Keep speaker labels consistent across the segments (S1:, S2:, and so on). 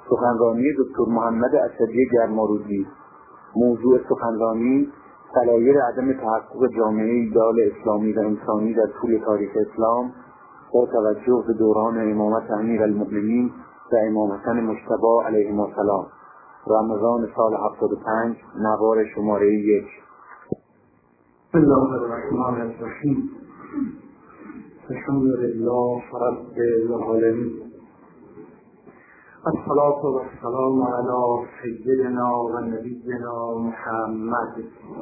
S1: سخنرانی دکتر محمد اسدی گرمارودی. موضوع سخنرانی دلایل عدم تحقق جامعه ایدئال اسلامی و انسانی در طول تاریخ اسلام با توجه به دوران امامت امیرالمؤمنین و امام حسن مجتبی علیهم السلام. رمضان سال 75 نوار شماره 1.
S2: بسم الله الرحمن الرحیم. الحمدلله رب العالمین. الصلاة والسلام علی سیدنا و نبینا محمد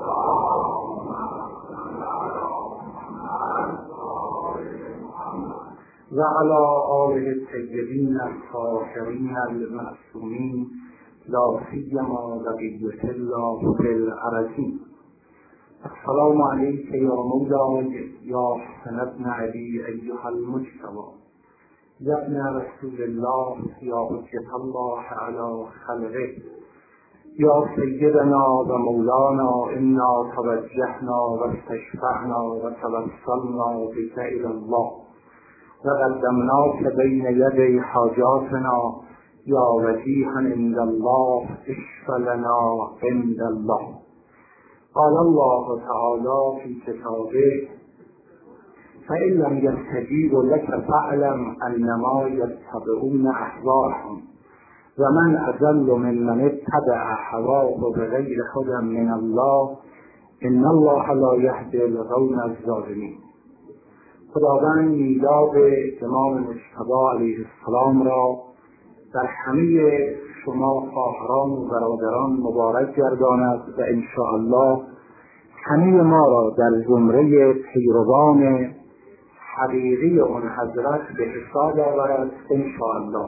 S2: و علی آله الطیبین الطاهرین المعصومین لا سیما بقیة الله فی الارضین. السلام علیک یا مولای یا حسن ابن علی ایها المجتبی یا ابن رسول الله یا حجة الله علی خلقه یا سیدنا و مولانا انا توجهنا و استشفعنا و توسلنا بک الی الله و قدمناک بین یدی حاجاتنا یا وجیها عند الله اشف لنا عند الله. قال الله تعالی فی کتابه فإن لم يستجيبوا لك فاعلم أنما يتبعون أهواءهم ومن أضل ممن اتبع هواه بغير هدى من الله إن الله لا يهدي القوم الظالمين. خداوند میلاد امام مجتبی علیه السلام را در همه شما خواهران و برادران مبارک گرداند و انشاءالله همه ما را در زمره پیروان حقیقی اون حضرت به حساب آورد انشاءالله.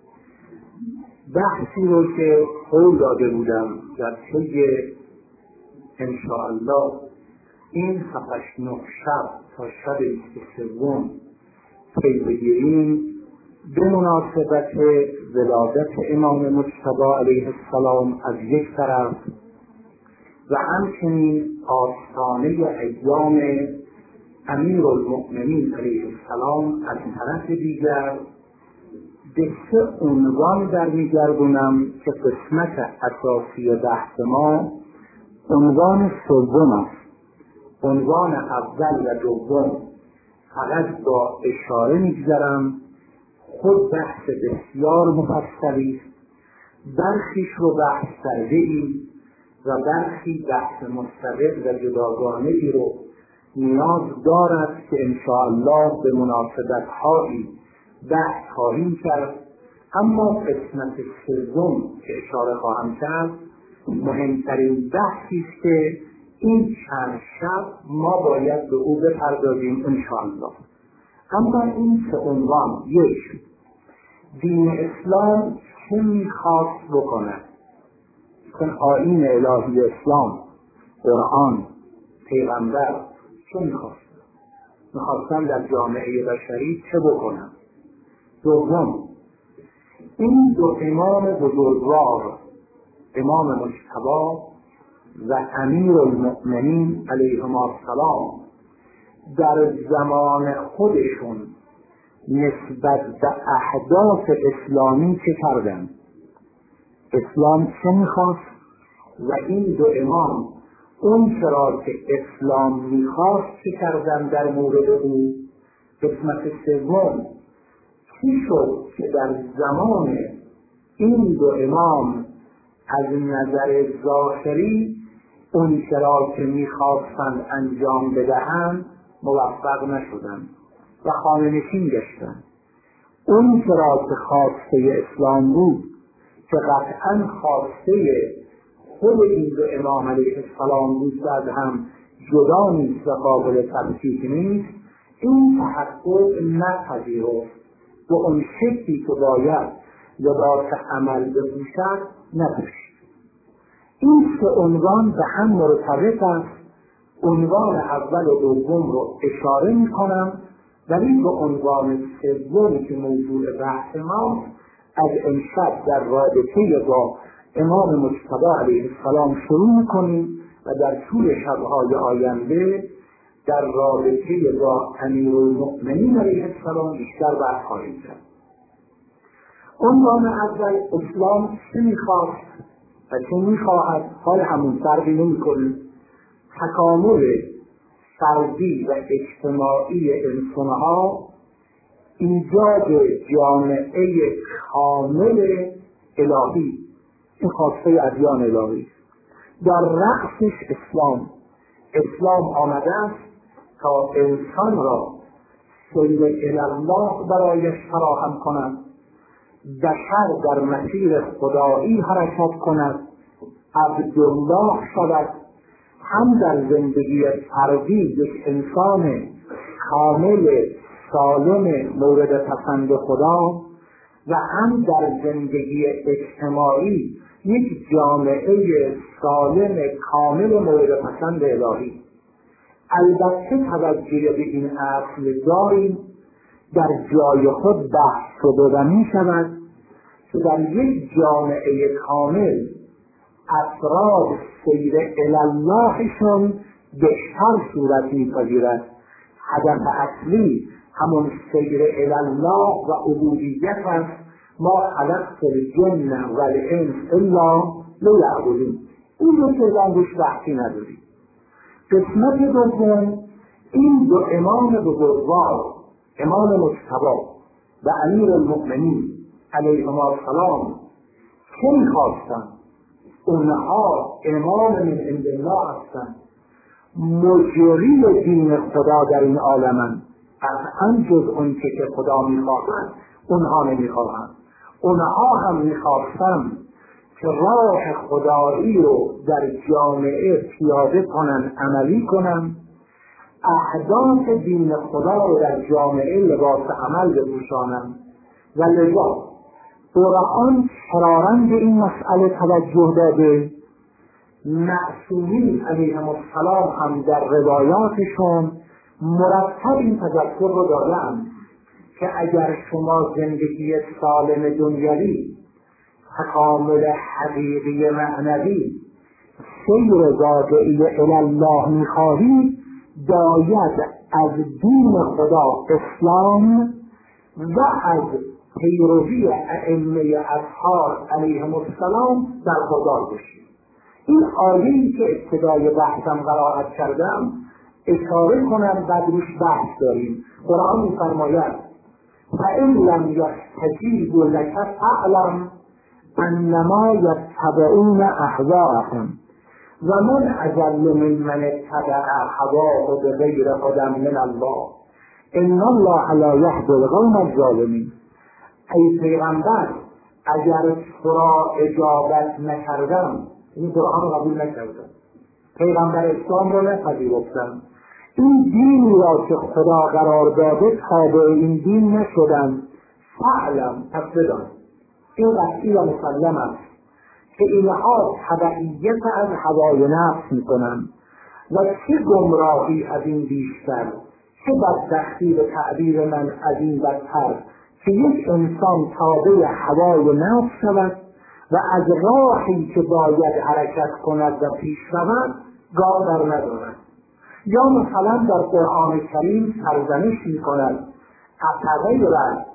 S2: بحثی رو که قول داده بودم در طی انشاءالله این 7-9 شب تا شب 23 پی بگیریم به مناسبت ولادت امام مجتبی علیه السلام از یک طرف و همچنین آستانه ایام امیرالمؤمنین علیه السلام از طرف دیگر به 3 عنوان برمیگردونم که قسمت اساسی بحث ما عنوان سوم است. عنوان اول و دوم فقط با اشاره میگذرم، خود بحث بسیار مفصلی است. برخیش رو بحث کرده‌ایم و برخی بحث مستقل و جداگانه‌ای رو نیاز دارد که انشاءالله به مناسبت‌هایی بحث خواهیم کرد. اما قسمت سوم که اشاره خواهم کرد مهمترین بحثی است که این چند شب ما باید به او بپردازیم انشاءالله. اما این 3 عنوان: 1. دین اسلام چه میخواست بکند؟ چون آیین الهی اسلام، قرآن، پیغمبر چه میخواستن در جامعه بشری چه بکنن؟ 2. این 2 امام بزرگوار، امام مجتبی و امیرالمؤمنین علیهم السلام، در زمان خودشون نسبت به اهداف اسلامی چه کردن؟ اسلام چه میخواست و این 2 امام اون چرا که اسلام میخواست چه کردن در مورد او؟ قسمت 3 چی شد که در زمان این 2 امام از نظر ظاهری اون چرا که میخواستند انجام بدهند موفق نشدند و خانه‌نشین گشتند؟ اون چرا که خواسته اسلام بود که قطعا خواسته خود این 2 امام علیه السلام بود که از هم جدا نیست و قابل تفکیک نیست، این تحقق نپذیرفت و اون شکلی که باید لباس عمل بپوشد نپوشید. این 3 عنوان به هم مرتبط است. عنوان اول و دوم رو اشاره میکنم، ولی به عنوان سومی که موضوع بحث ما از امشب در رابطه با امام مجتبی علیه السلام شروع میکنیم و در طول شبهای آینده در رابطه با امیرالمؤمنین علیه السلام بیشتر بحث خواهیم کرد. عنوان اول اسلام چه میخواست و چه میخواهد حال همون فرقی نمیکنه. تکامل فردی و اجتماعی انسانها، ایجاد جامعه کامل الهی، این خواسته ادیان الهی در رأسش اسلام آمده است تا انسان را سیر الله برایش فراهم کند، بشر در مسیر خدایی حرکت کند، عبدالله شود، هم در زندگی فردی یک انسان کامل سالم مورد پسند خدا و هم در زندگی اجتماعی یک جامعه سالم کامل مورد پسند الهی. البته توجه به این اصل داریم در جای خود بحث شده و می شود که در یک جامعه کامل افراد سیر الاللهشون بهتر صورت می پذیرد. هدف اصلی همون سیر الالله و عبودیت است. ما خلقت الجن و الانس الا لیعبدون. این رو که روش بحثی نداریم. قسمت دوم، این دو امام بزرگوار، امام مجتبی و امیر المؤمنین علیهم السلام چه می‌خواستند؟ اونها امام من عند الله هستند، مجری دین خدا در این عالمند. قطعاً جز اون که خدا می‌خواهد اونها نمی‌خواهند. اونها هم می‌خواستند که راه خدایی رو در جامعه پیاده کنن، عملی کنن، اهداف دین خدا رو در جامعه لباس عمل بپوشانن. و لذا قرآن شرارن به این مسئله توجه داده. معصومین علیهم السلام هم در روایاتشون مرتب این تذکر رو دادن که اگر شما زندگی سالم دنیوی، تکامل حقیقی معنوی، سیر واقعی الله می‌خواهید، باید از دین خدا اسلام و از پیروی ائمه اطهار علیهم السلام برخوردار باشید. این آیه‌ای که ابتدای بحثم قرائت کردم اشاره کنم، بعد روش بحث داریم. قرآن می‌فرماید فَإِنْ لَمْ يَسْتَجِیبُوا لَکَ فَاعْلَمْ انما یتبعون اهواءهم و من اضل ممن اتبع هواه بغیر هدی من الله ان الله لا یهدی القوم الظالمین. ای پیغمبر، اگر تو را اجابت نکردم، این قرآن قبول نکردم، پیغمبر اسلام را نپذیرفتم، این دینی را که خدا قرار داده تابع این دین نشدم، فعلم، پس بدان، این قطعی و مسلم است که اینها تبعیت از هوای نفس میکنند و چه گمراهی از این بیشتر، چه بدبختی به تعبیر من از این بدتر که یک انسان تابع هوای نفس شود و از راهی که باید حرکت کند و پیش رود گام در ندارد. یا مثلا در قرآن کریم سرزنش میکند افغیر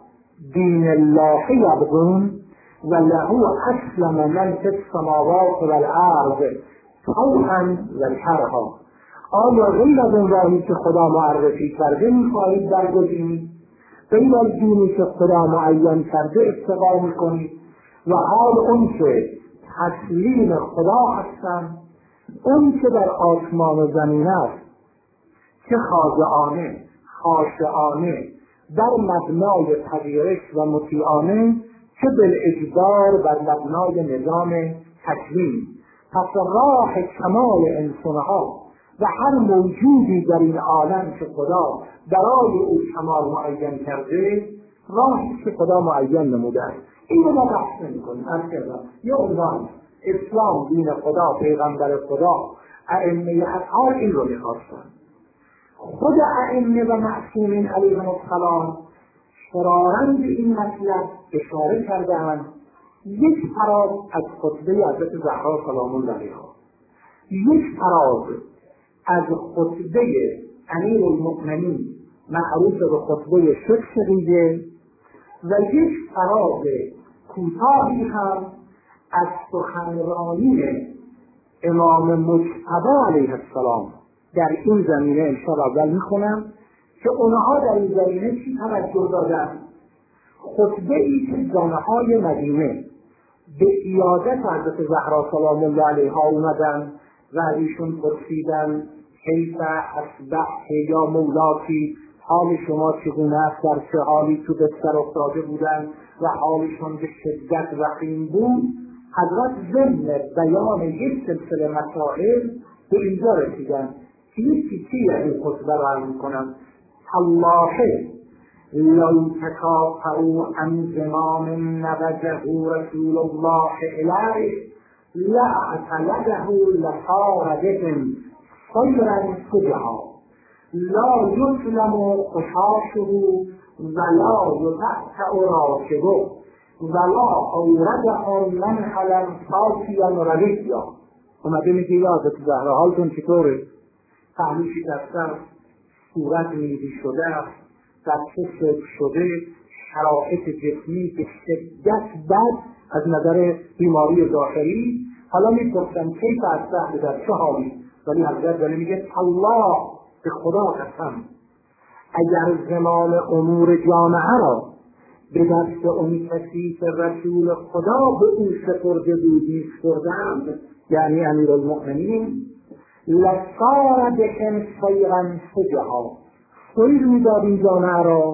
S2: دین الله یبغون و له اسلم من فی السماوات والارض طوعا و کرها. آیا غیر از این راهی که خدا معرفی کرده میخواهید برگزینید؟ غیر از دینی که خدا معین کرده اتباع میکنید؟ و حال اون که تسلیم خدا هستند، اون که در آسمان و زمین است، چه خاضعانه خاشعانه در مبنای پذیرش و مطیعانه، چه بالاجبار بر مبنای نظام تکوین. پس راه کمال انسانها و هر موجودی در این عالم که خدا برای او کمال معین کرده، راهی که خدا معین نموده است. این رو ما بحث نمی‌کنیم. یه عنوان اسلام، دین خدا، پیغمبر خدا، ائمه اطهار این رو می‌خواستن. خود ائمه و معصومین علیهم السلام شرارن به این مطلب اشاره کرده‌اند. یک فراز از خطبه حضرت زهرا سلام الله علیها، یک فراز از خطبه امیر المؤمنین معروف به خطبه 6 شقیقه و یک فراز کوتاهی هم از سخنرانی امام مجتبی علیه السلام در این زمینه انشاءالله اول میخونم که اونها در این زمینه چی توجه دادن. خطبه ای که زنهای مدینه به عیادت حضرت زهرا سلام الله علیها اومدن و ایشون پرسیدن کیف اصبحت یا مولاتی، حال شما چگونه است، در چه حالی تو بستر افتاده بودن و حالشون به شدت وخیم بود. حضرت ضمن بیان یک سلسله مسائل به اینجا رسیدن که یک چیزی از این خطبه رو عرض میکنم. الله لو تکافئوا عن زمام نبذه رسول الله الیه لاعتلده لصار بهم خیرا سجها لا یسلم خشاشه ولا یتأتأ راکبه ولا اورده منحلا صافیا ردیا. اومده میگه یادت زهرا حالتون چطوره؟ پهلو شکسته، صورت میدی شده، دسته سرد شده، شرایط جسمی به شدت بد از نظر بیماری ظاهری. حالا میپرسن کیف اصبحت، در چه حالی؟ ولی حضرت داره میگه الله، به خدا قسم اگر زمان امور جامعه را به دست اون کسی که رسول خدا به او سپرده بود می‌سپردند، یعنی امیرالمؤمنین، لصار بهم خیرا سجها، خیر میداد این جامعه را،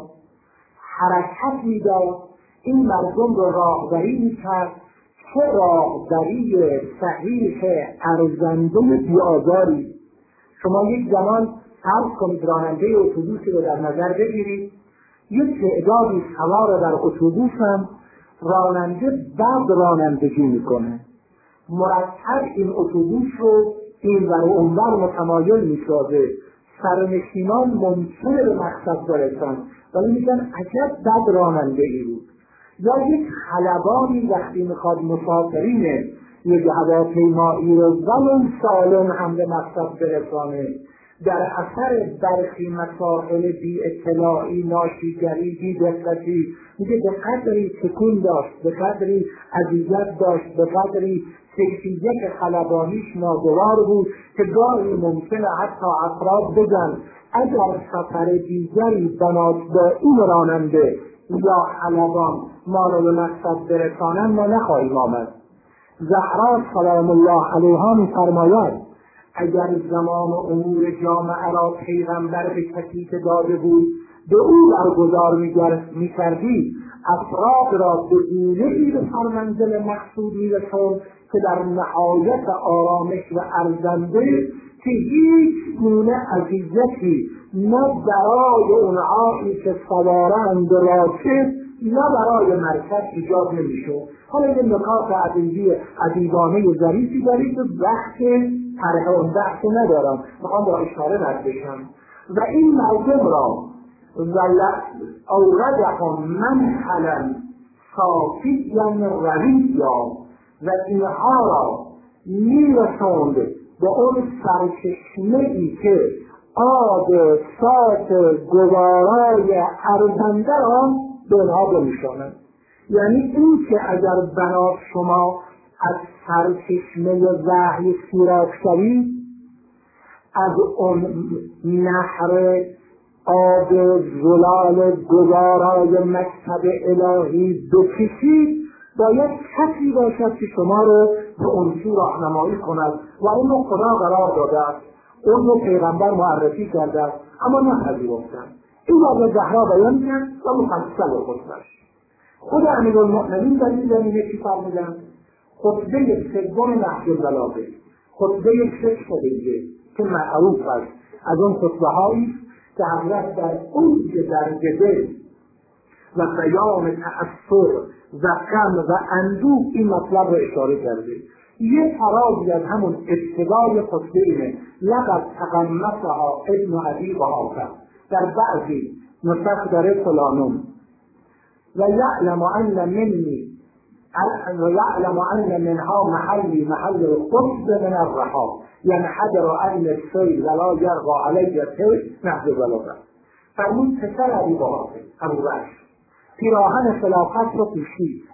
S2: حرکت میداد، این مردم رو راهبری میکرد، چه راهبری صحیح ارزنده بی‌آزاری. شما یک زمان فرض کنید راننده اتوبوسی رو در نظر بگیرید، یک تعدادی سوار در اتوبوس هم راننده بد رانندگی میکنه، مرتب این اتوبوس رو این ور و اونور متمایل میسازه، سرنشینان ممکنه به مقصد برسن ولی میگن عجب بد راننده ای بود. یا یک خلبانی وقتی میخواد مسافرین یک هواپیمایی رو ولو سالم هم به مقصد برسانه، در اثر برخی مسائل بی اطلاعی، ناشیگری، بی دقتی، میگه به قدری تکون داشت، به قدری اذیت داشت، به قدری کیفیت خلبانیش ناگوار بود که گاهی ممکنه حتی افراد بگن اگر سفر دیگری بنات با این راننده یا خلبان ما رو به مقصد برسانن ما نخواهیم آمد. زهرا سلام الله علیها می‌فرماید اگر زمان و امور جامعه را پیغمبر به کسی که داده بود به او برگزار می‌کردی، افراد را به گونه‌ای به سرمنزل مقصود می‌رساند که در نهایت آرامش و ارزنده که هیچ گونه اذیتی نه برای اونهایی که سوارند راکب نه برای مرکب ایجاد نمی‌شد. حالا این نکات ادیبانه ظریفی دارید که وقت طرح اون بحث ندارم، میخوام با اشاره رد بشم. و این مردم را اوردهم منحلا صافیا رویا، و اینها را میرساند به اون سرچشمه‌ای که آب صاف گوارای ارزنده را به اونها بنشاند. یعنی این که اگر بنات شما از سرچشمه وحی سوراخ شوید، از اون نهر آب زلال گوارای مکتب الهی بکشید، باید کسی باشد که شما رو به اون سو راهنمایی کند و اون رو خدا قرار داده است، اون رو پیغمبر معرفی کرده است، اما نپذیرفتند. این را زهرا بیان کرد و مفصل خطبه‌اش. خود امیرالمؤمنین در این زمینه چی فرمودند؟ خطبه سوم نهج البلاغه، خطبه 6 دیگه که معروف است از اون خطبه‌هایی که حضرت در اوج درجه و بیان تأثر و غم و اندوه این مطلب رو اشاره کرده. یه فرازی از همون ابتدای خطبه اینه: لقد تقمصها ابن ابی قحافه، در بعضی نسخ داره فلانون، و یعلم ان منی و یعلم ان منها محلی محل القصد من الرحا، یعنی حجر عین السیل ولا یرغى علی السیل نهج البلاغه. فرمود پسر ابی قحافه ابو بکر پیراهن خلافت رو پوشید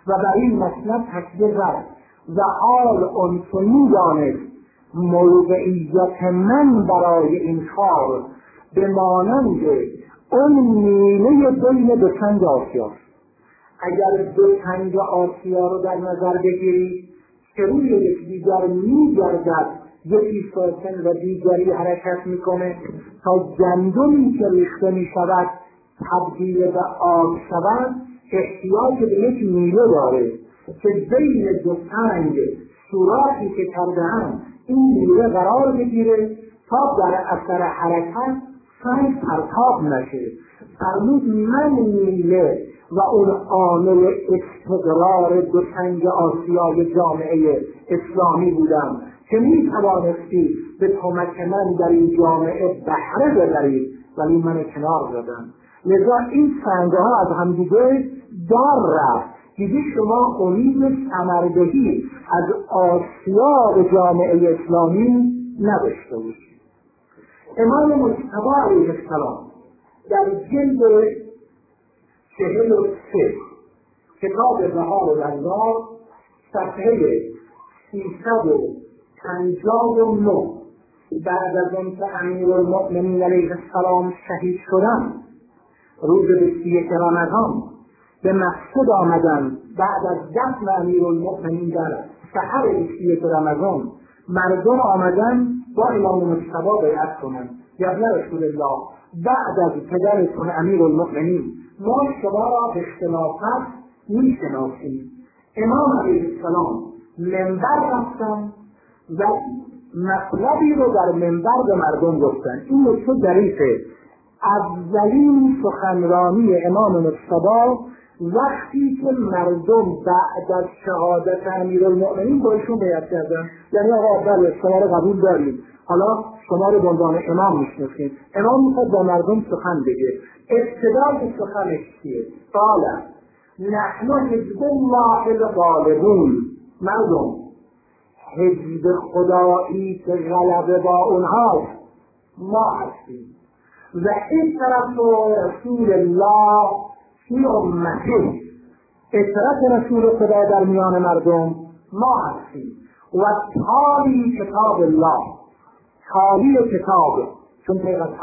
S2: و بر این مسئله تکیه زد و حال اونچه می‌دانست موقعیت من برای این کار به مانند اون میله بین دو تنگ آسیا. اگر دو تنگ آسیا رو در نظر بگیرید که روی یکدیگر می‌گردد، یکی ساکن و دیگری حرکت میکنه تا گندمی که ریخته میشود تبدیل به آب شود، احتیاج به یک میله داره که بین دو تنگ سوراخی که کرده‌اند این میله قرار بگیره تا در اثر حرکت سنگ پرتاب نشه. فرمود من میله و اون عامل استقرار دو تنگ آسیای جامعه اسلامی بودم که می توانستی به کمک من در این جامعه بهره ببرید، ولی من کنار دادم. لذا این سنگ‌ها از همدیگه دار رفت. دیگه شما امید ثمردهی از آسیا به جامعه اسلامی نداشته باشید. امام مجتبی علیه السلام در جلد 43 کتاب بهار الانوار صفحه 359 بعد از آنکه امیرالمؤمنین علیه السلام شهید شدند روز 21 رمضان به مسجد آمدند. بعد از دفن امیرالمؤمنین در سحر 21 رمضان مردم آمدند با امام مجتبی بیعت کنند. یا رسول الله، بعد از پدرتون امیرالمؤمنین ما شما را به شناخت میشناسیم. امام علیه السلام منبر رفتن و مطلبی رو در منبر به مردم گفتن. این نکته ظریفه. اولین سخنرانی امام مجتبی وقتی که مردم بعد از شهادت امیرالمؤمنین باشون بیعت کردن، یعنی آقا بله شما رو قبول داریم، حالا شما رو به عنوان امام میشناسیم. امام میخواد با مردم سخن بگه. ابتدای سخنش چیه؟ قال نحن حزب الله الغالبون. مردم، حزب خدایی که غلبه با اونها ما هستیم و این طرف رسول الله فی امته، اطرت رسول خدا در میان مردم ما هستیم و تالی کتاب الله، تالی کتاب، چون پیغمبر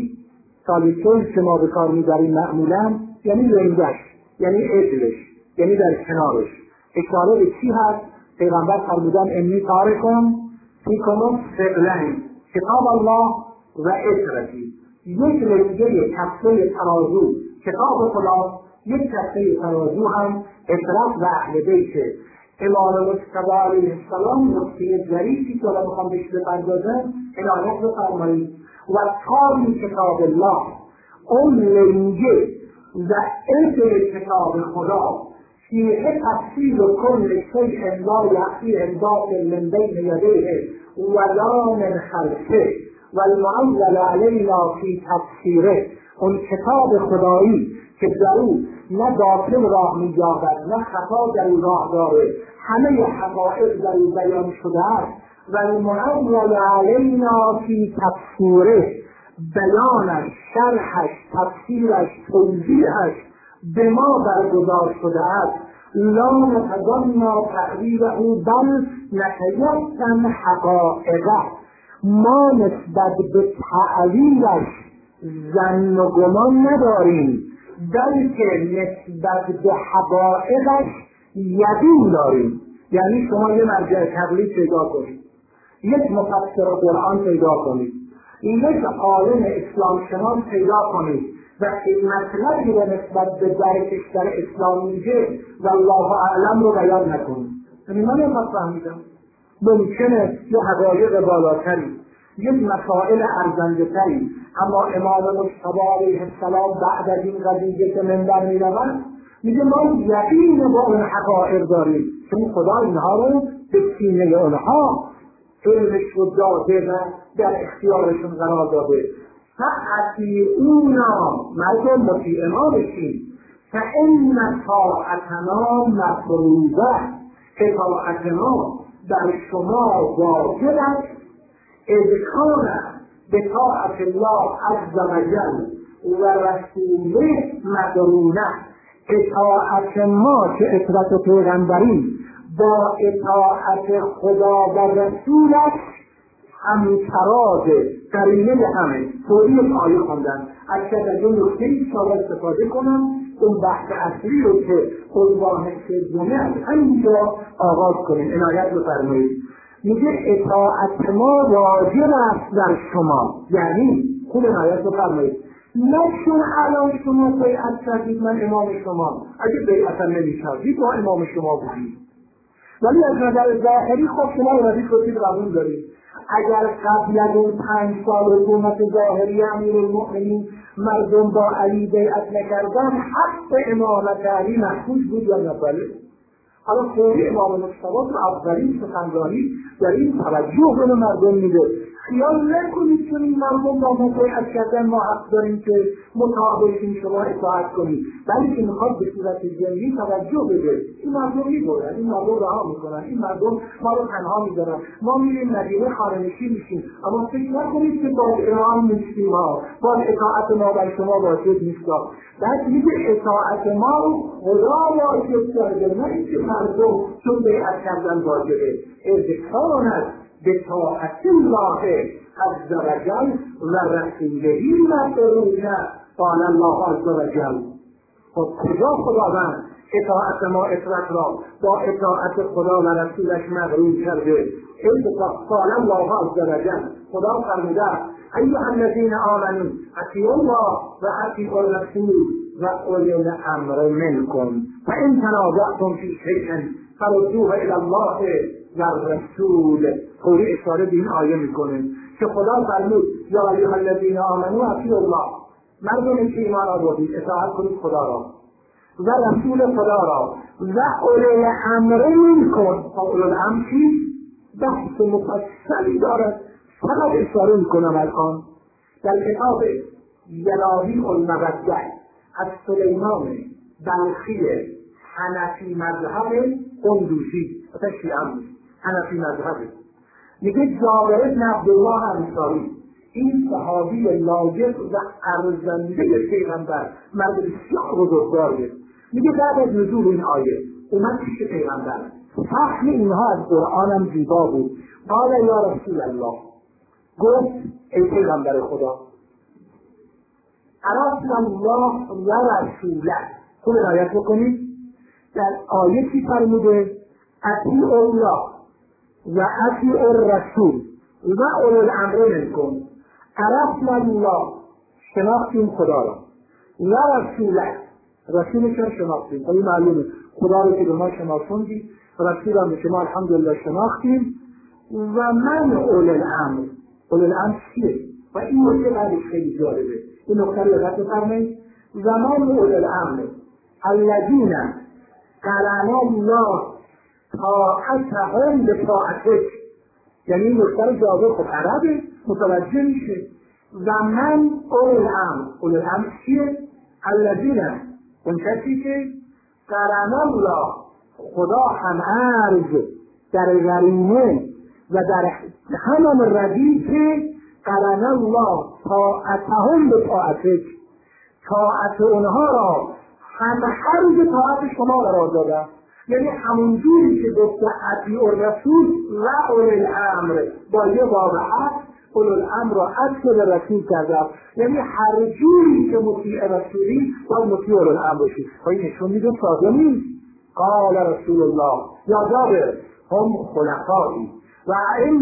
S2: تالی که ما به کار می‌بریم معمولا یعنی لنگش، یعنی عدلش، یعنی در کنارش. اشاره به چی هست؟ پیغمبر فرمودن انی تارکم فیکم ثقلین، کتاب الله و اطرتی. یک لنگه کفه ترازو کتاب خدا، یک کفه ترازو هم اطرت و اهل بیت. امام مجتبی علیه السلام نکته ظریفی که الان میخوام بهش بپردازم عنایت بفرمایید. و تالی کتاب الله، اون لنگه و عدل کتاب خدا، فیه تفصیل کل شیء لا یأتی باطل من بین یدیه ولا من خلفه والمعول علینا فی تفسیره. اون کتاب خدایی که در او نه باطل راه می‌یابد نه خطا در او راه داره، همه حقایق در او بیان شده است. و المعول علینا فی تفسیره، بیانش، شرحش، تفسیرش، توضیحش به ما برگزار شده است. لا نتظن تأویله بل نتیقن حقائقه، ما نسبت به تأویلش ظن و گمان نداریم، بلکه نسبت به حقائقش یقین داریم. یعنی شما یه مرجع تقلید پیدا کنید، یک مفسر قرآن پیدا کنید، یک عالم اسلام شناس پیدا کنید و این مطلبی رو نسبت به درکش در اسلام میگه و الله اعلم رو بیان نکنید. یعنی من این فهمیدم ممکنه یه حقایق بالاتری، یک مسائل ارزنده‌تری، اما امام مجتبی علیه السلام بعد از این قضیه که منبر می‌رود میگه ما یقین با اون حقایق داریم، چون خدا اینها رو به سینه اونها علمش رو داده و در اختیارشون قرار داده. فأطیعونا، مردم مطیع ما بشین، فإن طاعتنا مفروضه، اطاعت ما در شما واجب است. اذ کان بطاعت الله عز وجل و رسوله مدرونه، اطاعت ما که اطاعت پیغمبری با اطاعت خدا و رسولش همتراز قرینه همه طوری آیه خوندن. اگر در این نکته ایشالا استفاده کنم اون بحث اصلی رو که عنوان سومه از همینجا آغاز کنیم. عنایت بفرمایید. میگه اطاعت ما واجب است در شما، یعنی خوب عنایت بفرمایید، نه چون الان شما بیعت کردید من امام شما، اگه بیعت نمی‌کردید ما امام شما بودید، ولی از نظر ظاهری خب شما اومدید گفتید قبول دارید. اگر قبل از اون 5 سال حکومت ظاهری امیرالمؤمنین مردم با علی بیعت نکردن، حق امامت علی محفوظ بود یا نه؟ بله. حالا فوری امام مجتبی تو اولین سخنرانی در این توجه به مردم میده خیال نکنید چون این مردم با ما بیعت کردن ما حق داریم که مطابق شما اطاعت کنید، بلکه میخواد به صورت جنگی توجه بده. این مردم میبرن، این مردم رها میکنن، این مردم ما رو تنها میذارن، ما میریم مدینه خانه‌نشین میشیم، اما فکر نکنید که با امام نیستیم ها، با اطاعت ما بر شما واجب نیست. بعد میگه اطاعت ما خدا واجب کرده، نه اینکه مردم چون بیعت کردن واجبه. اذکرانت به طاعت الله عز وجل و رسوله مقرون قال الله عز وجل. خب کجا خداوند اطاعت ما اطاعت را با اطاعت خدا و رسولش مقرون کرده؟ قال الله عز وجل، خدا فرموده ایها الذین آمنوا اطیعوا الله و اطیعوا الرسول و اولی الامر منکم فان تنازعتم فی شیء فردوه الی الله و رسول. طوری اشاره به این آیه میکنه که خدا فرمود یا ایها الذین آمنوا اطیعوا الله، مردم که ایمان آوردید اطاعت کنید خدا را و رسول خدا را و اولی الامر منکم. اولی الامر چی؟ بحث مفصلی دارد، فقط اشاره میکنم الان. در کتاب یلاوی المودة از سلیمان بلخی حنفی مذهب قندوزی حنفی مذهب میگه جابر بن عبدالله انصاری، این صحابی لاجب و ارزنده پیغمبر، مرد بسیار بزرگواره، میگه بعد از نزول این آیه اومد پیش پیغمبر، فهم اینها از قرآن هم زیبا بود. قال یا رسول الله، گفت ای پیغمبر خدا، عرفنا الله و رسوله. خوب عنایت بکنید، در آیه چی فرموده؟ اطیعوا الله و اطیعوا الرسول و اولی الامر منکم. عرفنا الله، شناختیم خدا را، و رسوله، رسولش را شناختیم. خیلی معلومه خدا رو که به ما شناسوندی، رسول هم که ما الحمدلله شناختیم. و من اول الامر، اول الامر چیه؟ و این نکته بعدش خیلی جالبه، این نکته رو یادت بفرمایید. و من اول الامر الذین قرن الله طاعتهم بطاعتک، یعنی این نکته رو جالب، خب عربه متوجه میشه. و من اول الامر، اول الامر چیه؟ الذین، اون کسی که قرن الله، خدا هم عرض در غرینه و در همان ردیف قرن الله طاعتهم به طاعتک، طاعت اونها را هم عرض طاعت شما قرار داده. یعنی همون جوری که گفته اطیعوا الرسول و اولی الامر با یه واقعات اولی الامر را عطف به رسول کرده، یعنی هر جوری که مطیع رسولی باید مطیع اولی الامر باشید. این نشون میده ساده نیست. قال رسول الله یا جابر هم خلفایی و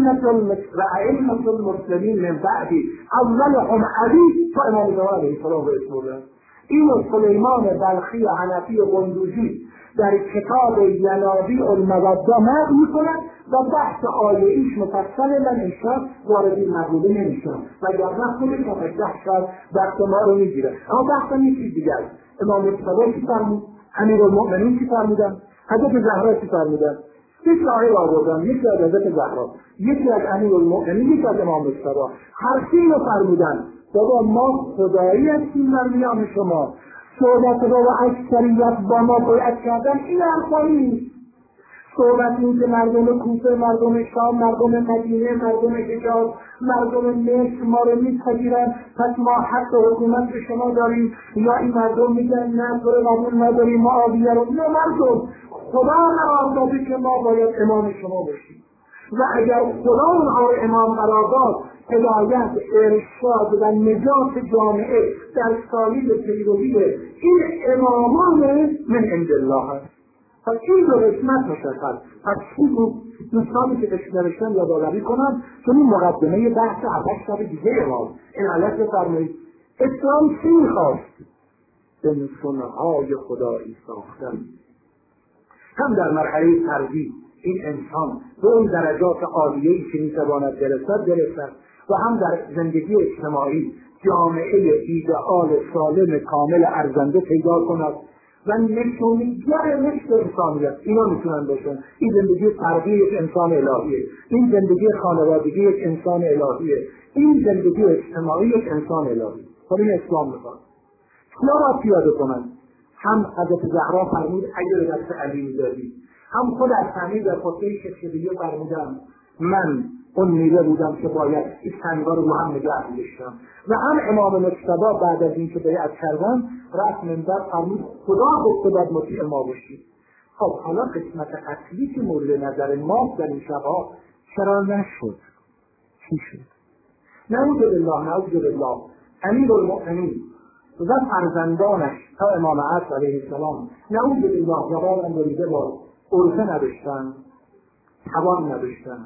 S2: ائمة المسلمین من بعدی اولهم علی تا امام جواد علیه السلام به اسم الله. این سلیمان بلخی حنفی قندوزی در کتاب یلاوی المودة نقل می‌کند و بحث آیه‌ایش مفصل، من انشاء وارد این مقوله نمیشم و اگر خودش مفصل شد وقت ما رو میگیره. اما بحث هم یکی دیگر است. امام مجتبی چی فرمود؟ امیرالمؤمنین چی فرمودن؟ حضرت زهرا چی فرمودن؟ سه شاهد آوردن، یکی از حضرت زهرا، یکی از امیرالمؤمنین، یکی از امام مجتبی. هر سه رو فرمودن بابا ما خدایی هستیم در میان شما، صحبت رو و اکثریت با ما بیعت کردن این حرفا نیست. صحبت این که مردم کوفه، مردم شام، مردم مدینه، مردم حجاز، مردم مصر ما رو میپذیرن، پس ما حق حکومت به شما داریم، یا این مردم میگن نه تو رو قبول نداریم، معاویه رو. نه مردم، خدا قرار داده که ما باید امام شما باشیم و اگر خدا اونها رو امام قرار داد، هدایت، ارشاد و نجات جامعه در سالیل پیروی این امامان من عند الله هست. پس این دو قسمت مشخص. پس این دوستانی که نوشتن یادآوری کنم، چون این مقدمه بحث 8 شب دیگه ما این علت بفرمایید. اسلام چی میخواست؟ به نشانه‌های خدایی ساختن. هم در مرحله فردی این انسان به اون درجات عالیه‌ای که میتواند برسد و هم در زندگی اجتماعی جامعه ایدئال سالم کامل ارزنده پیدا کند و نشونگر نشت انسانیت اینا میتونن باشن. این زندگی فردی یک انسان الهیه، این زندگی خانوادگی یک انسان الهیه، این زندگی اجتماعی یک انسان الهیه. خب این اسلام میخواد اینا را پیاده کنن. هم حضرت زهرا فرمود اگر دست علی میدادی، هم خود از همین در خطبه شخصیه فرمودم من اون میوه بودم که باید این سنگا رو هم نگه می‌داشتم. و هم امام مجتبی بعد از این که بیعت کردن رفت منبر فرمود خدا گفته باید مطیع ما باشید. خب حالا قسمت اصلی که مورد نظر ما در این شبها چرا نشد؟ چی شد؟ نعوذ بالله امیرالمؤمنین و فرزندانش تا امام عصر علیه السلام نعوذ بالله زبان اندریده با عرفه نداشتن، توان نداشتن،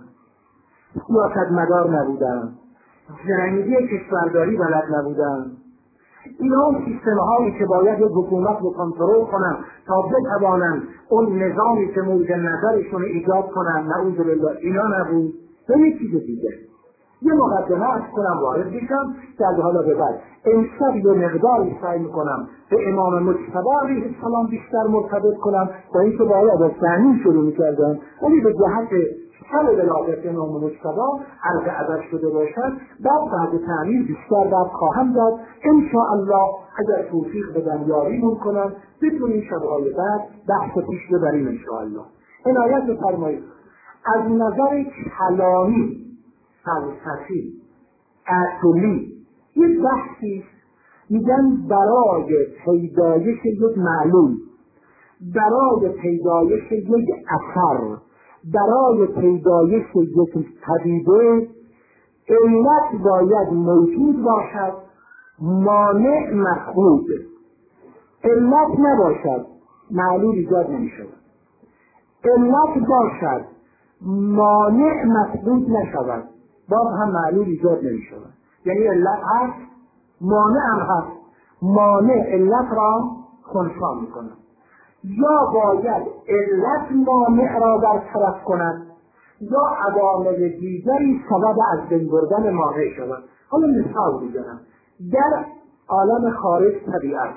S2: سیاست مدار نبودن، زرنگی کشورداری بلد نبودن. اینا سیستم هایی که باید یک حکومت رو کنترل کنن تا بتوانن اون نظامی که مورد نظرشون ایجاد کنن، نعوذ بالله اینا نبود. به یک چیز دیگه یه مقدمه از کنم وارد بشم در حالا به بعد امشب یه مقداری سعی میکنم به امام مجتبی علیه السلام بیشتر مرتبط کنم با این که باید از ثانی شروع میکردم، ولی به جهت حال ولایت امام مجتبی حلقه ازش شده باشد بعد تعمیر بیشتر بعد خواهم داد انشاءالله. اگر توفیق بدن یاریمون کنن بتونیم شبهای بعد بحث پیش ببریم انشاءالله. عنایت بفرمایید. از نظر کلامی، فلسفی، عقلی یک بحثی میگن برای پیدایش یک معلوم، برای پیدایش یک اثر، برای پیدایش یک پدیده علت باید موجود باشد، مانع مفقود. علت نباشد معلول ایجاد نمیشود، علت باشد مانع مفقود نشود باز هم معلول ایجاد نمیشود. یعنی علت هست مانع هم هست، مانع علت را خنثی میکند. یا باید علت مانع را برطرف کند یا عوامل دیگری سبب از بین بردن مانع شود. حالا مثال میزنم. در عالم خارج طبیعت،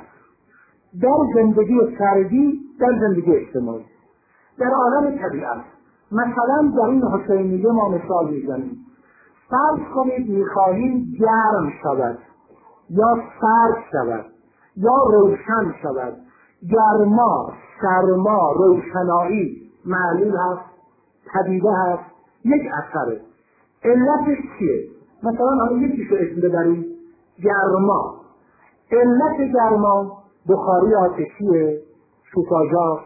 S2: در زندگی فردی، در زندگی اجتماعی، در عالم طبیعت مثلا در این حسینیه ما مثال میزنیم. فرض کنید میخواهیم گرم شود یا سرد شود یا روشن شود. گرما، سرما، روشنایی معلول هست، پدیده هست، یک اثره. علتش چیه؟ مثلا همون یکیشو اسم ببریم گرما. علت گرما بخاری آتشیه، شوفاژا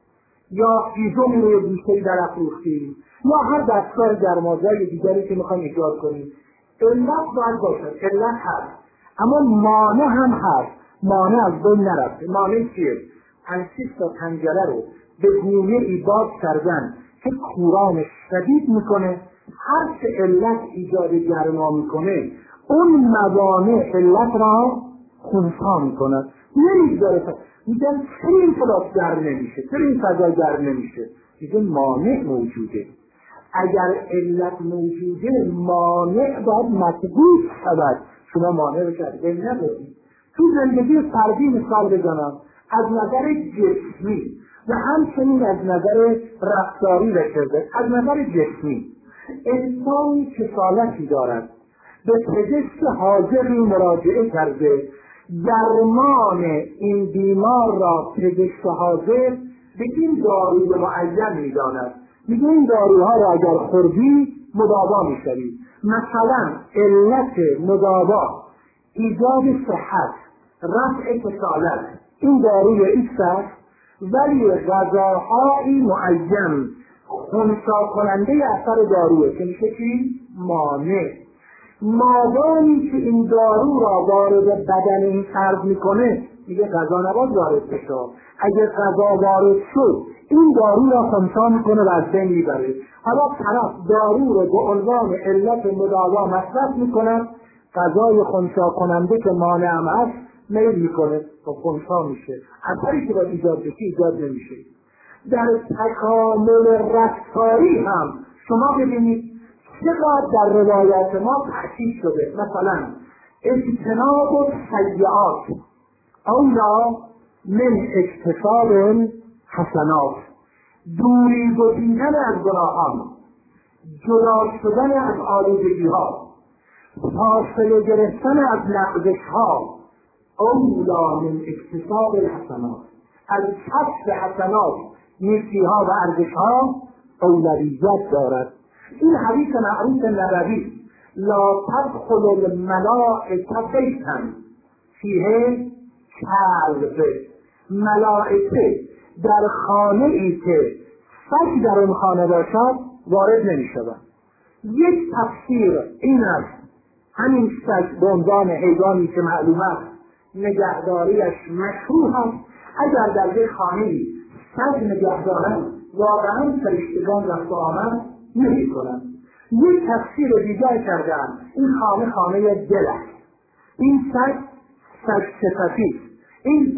S2: یا هیزم روی بیشتری در افروختی یا هر دستگاه گرمازهای دیگری که میخوایم ایجاد کنیم. علت باید باشد، علت هست، اما مانع هم هست. مانع از بین نرفته. مانع چیه؟ 5-6 تا پنجره رو به گونه ای باز کردن که کوران شدید میکنه. هر چه علت ایجاد گرما میکنه اون موانع علت را خنثی میکنه. نمیذاره. میگن چرا این فلاس گرم نمیشه، چرا این فضا گرم نمیشه؟ میگن مانع موجوده. اگر علت موجوده مانع باید مطبوع شود. شما مانع رو کرد بین نبودید. تو زندگی فردی مثال بزنم از نظر جسمی و همچنین از نظر رفتاری و کرده. از نظر جسمی انسانی کسالتی دارد، به پزشک حاضری مراجعه کرده، درمان این بیمار را پزشک حاضر به این داروی معین می‌داند میگه این داروها را اگر خوردی مداوا میشوی. مثلا علت مداوا ایجاد صحت، رفع کسالت، این داروی ایکس است، ولی غذاهایی معین خنثی کننده اثر داروه که میشه چی؟ مانع. مادامی که این دارو را وارد بدن این فرد میکنه، میگه غذا نباید وارد بشه. اگر غذا وارد شد این دارو را خنثی میکنه و از بین میبره. حالا طرف دارو را به عنوان علت مداوا مصرف میکنه، غذای خنثی کننده که مانع هم هست میل میکنه و خنثی میشه، اثری که باید ایجاد بشه ایجاد نمیشه. در تکامل رفتاری هم شما ببینید چقدر در روایات ما تحقیق شده. مثلا اجتناب السیئات اولا من اکتساب حسنات، دوری گزیدن از گناهان، جدا شدن از آلودگی‌ها، فاصله گرفتن از لغزش‌ها، اولا من اکتساب الحسنات، از کسب حسنات، نیکی‌ها و ارزش‌ها اولویت دارد. این حدیث معروف نبوی، لا تدخل الملائکه بیتا فیه کلب، ملائکه در خانه ای که سگ در اون خانه باشد وارد نمی شود. یک تفسیر این است همین سگ به عنوان حیوانی که معلوم است نگهداریش مشروع است، اگر در یک خانه ای سگ نگهدارند واقعا فرشتگان رفت و آمد نمی کنند. یک تفسیر دیگر کردن این خانه خانه دل است، این سگ صفتی، این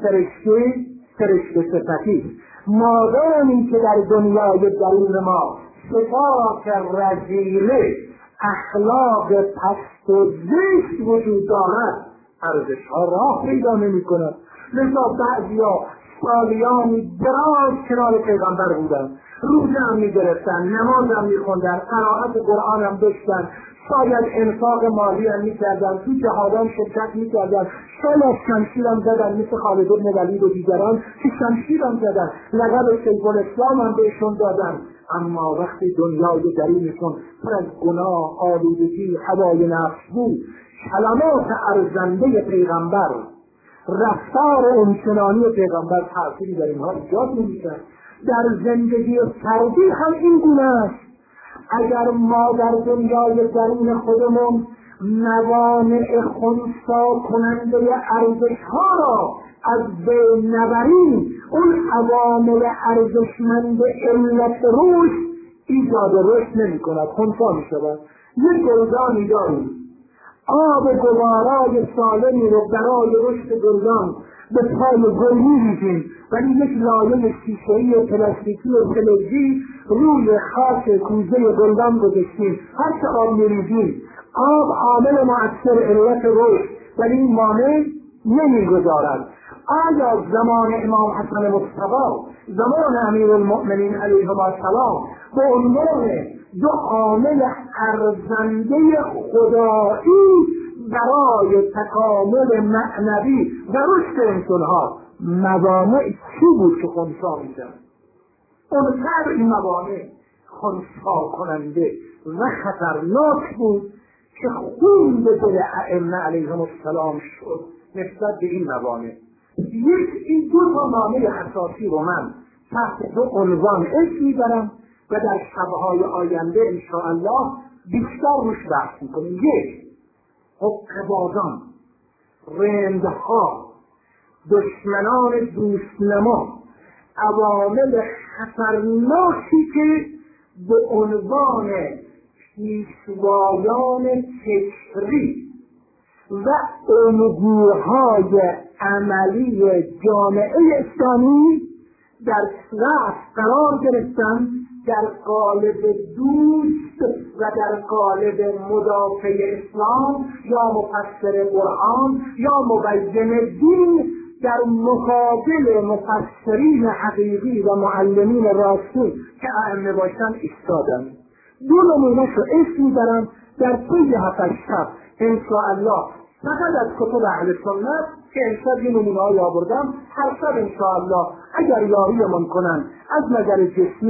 S2: فرشته صفتی. مادامی که در دنیای درون ما صفات رذیله، اخلاق پست و زشت وجود دارد، ارزش‌ها راه پیدا نمی‌کند. لذا بعضیا سالیانی دراز کنار پیغمبر بودن، روزه هم می‌گرفتن، نماز هم می‌خوندن، قرائت قرآن هم داشتن، شاید انفاق مالی هم می‌کردن، تو جهادان شرکت می‌کردن، شاید شمشیر هم زدن مثل خالد بن ولید و دیگران که شمشیر هم زدن، لقب سیف الاسلام هم بهشون دادن. اما وقتی دنیای درونشون پر از گناه، آلودگی، هوای نفس بود، کلمات ارزنده پیغمبر، رفتار اونچنانی پیغمبر تأثیری در اینها ایجاد نمی‌کرد. در زندگی فردی هم این گونه است. اگر ما در دنیای درون خودمون موانع خنثی کننده ارزش‌ها را از بین نبریم، اون عوامل ارزشمند علت رشد ایجاد رشد نمی‌کند، خنثی می‌شود. یک گلدانی داریم، آب گوارای سالمی رو برای رشد گلدان به پای گل می‌ریزیم، ولی یک لایه شیشه‌ای پلاستیکی و فلزی روی خاک کوزه گلدان گذاشتیم، هر چه آب می‌ریزیم آب عامل مؤثر علت رشد، ولی این مانع نمی‌گذارد. آیا زمان امام حسن مصطفی، زمان امیرالمؤمنین علیهم السلام به عنوان دو عامل ارزنده خدایی برای تکامل معنوی و رشد انسانها موانع چی بود که خنثی می‌کرد؟ اونقدر این موانع خنثی کننده و خطرناک بود که خون به دل ائمه علیهم السلام شد نسبت به این موانع. این دو تا مانع اساسی رو من تحت دو عنوان اسم می‌برم و در شب‌های آینده انشاءالله بیشتر روش بحث می‌کنیم. یک، حقه‌بازان، رندها، دشمنان دوستنما، عوامل خطرناکی که به عنوان پیشوایان فکری و الگوهای عملی جامعه اسلامی در رأس قرار گرفتن، در قالب دوست و در قالب مدافع اسلام یا مفسر قرآن یا مبین دین در مقابل مفسرین حقیقی و معلمین راسخ که ائمه باشن ایستادن. دو نمونه‌شو اسم می‌برم در طی 7 شب انشاءالله فقط از کتب اهل سنت که امشب این نمونه‌های آوردم، هر شب انشاءالله اگر یاریمون کنن از نظر جسمی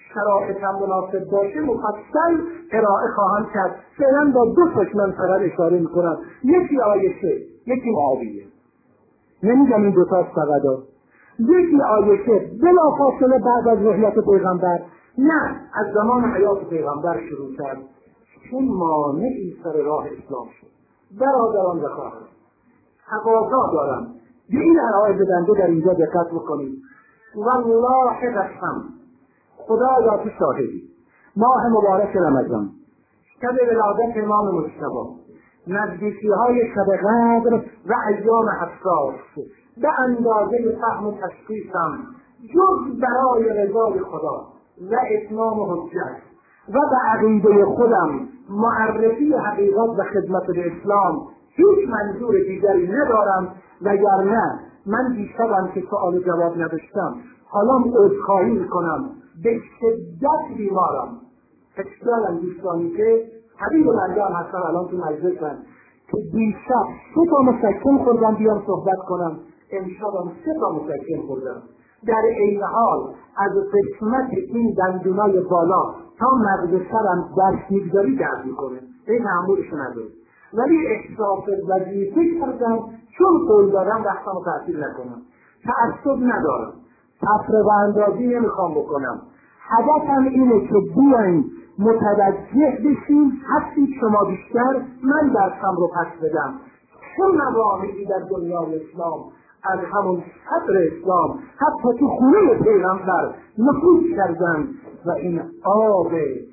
S2: شرایطم مناسب باشه مفصل ارائه خواهم کرد. فعلا با دو من فقط اشاره میکنم، یکی عایشه، یکی معاویه. نمیگم این دوتا فقط یکی عایشه بلافاصله بعد از رحلت پیغمبر، نه از زمان حیات پیغمبر شروع کرد، چون مانعی سر راه اسلام شد. برادران و خواهران، تقاضا دارم به این ارائه بدنده در اینجا دقت بکنید. والله قسم، خدایا تو شاهدی، ماه مبارک رمضان، شب ولادت امام مجتبی، نزدیکی های شب قدر و ایام حساس، به اندازه فهم و تشخیصم جز برای رضای خدا و اتمام حجت و به عقیده خودم معرفی حقیقت و خدمت به اسلام هیچ منظور دیگری ندارم. وگرنه من دیشبم که سوال جواب نداشتم، حالا عذرخواهی میکنم، به شدت بیمارم. اکسیالم دوستانی که طبیب مرگم هستن الان تو مجلسن که دیشب 3 تا مسکن خوردم بیام صحبت کنم، امشبم 3 تا مسکن خوردم. در این حال از قسمت این دندونای بالا تا مغز سرم دست میگذاری درد میکنه، این تحملش نداره، ولی احساس وظیفه کردم چون قول دارم وقتمو تعطیل نکنم. تعصب ندارم، تفرقه اندازی نمیخوام بکنم. هدفم اینه که بیاین متوجه بشین، هرچی شما بیشتر من درسم رو پس بدم. چون مواقعی در دنیای اسلام از همون صدر اسلام حتی تو خونه پیغمبر نفوذ کردن و این آب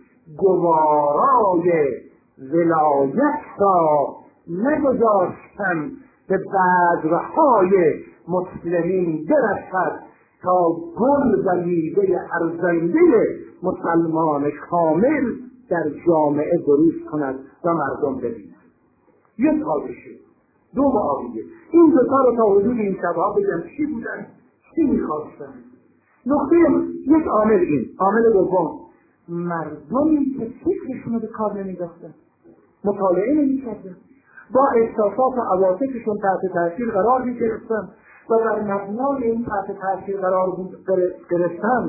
S2: گوارای ولایت را نگذاشتن به بذرهای مسلمین برسد تا گل و میوه ارزنده مسلمان کامل در جامعه بروز کند و مردم ببینند. یک حادثه، 2 معاویه. این دوتا رو تا حدود این شبها بگم چی بودن، چی میخواستن. نقطه یک عامل این، عامل دوم مردمی که فکرشون به کار نمی‌داشتن، مطالعه نمی‌کردن، با احساسات و عواطفشون تحت تاثیر قرار می‌گرفتن و در مبنای این تحت تاثیر قرار گرفتن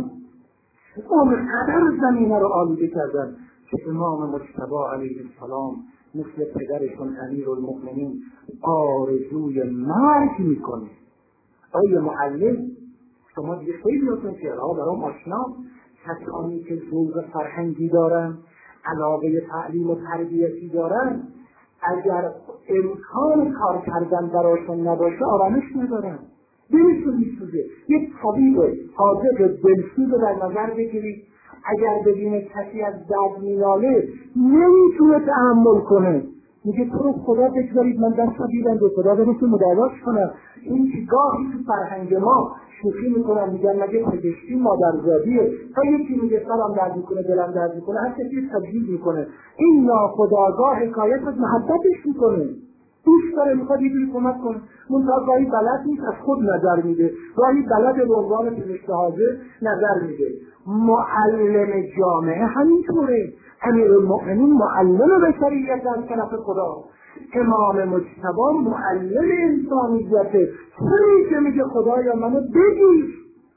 S2: اونقدر زمینه رو آلوده کردن که امام مجتبی علیه السلام مثل پدرشون امیرالمؤمنین آرزوی مرگ میکنه. آیه معلم شما دیگه خیلی هستن که ها برام آشنا، کسانی که ذوق فرهنگی دارن، علاقه تعلیم و تربیتی دارن، اگر امکان کار کردن براشون نباشه آرامش ندارن، دلشون میسوزه. یک طبیب حاضق دلسوز رو در نظر بگیرید، اگر ببینه کسی از درد می‌ناله نمیتونه تحمل کنه، میگه تو رو خدا بگذارید من دست بیدم به خدا برسه مداواش کنم. این که گاهی تو فرهنگ ما شوخی میکنن، میگن مگه پزشکی مادرزادیه، تا یکی میگه سرم درد میکنه دلم درد میکنه هر کسی تبدیل میکنه، این ناخودآگاه حکایت از محبتش میکنه، دوست داره میخواد یه جوری کمک کنه، منتها گاهی بلد نیست از خود نظر میده، گاهی بلد به عنوان پزشک حاضر نظر میده. معلم جامعه همینطوره، امیرالمؤمنین معلم بشریت از طرف خدا، امام مجتبی معلم انسانیته. چونی که میگه خدایا منو بگیر،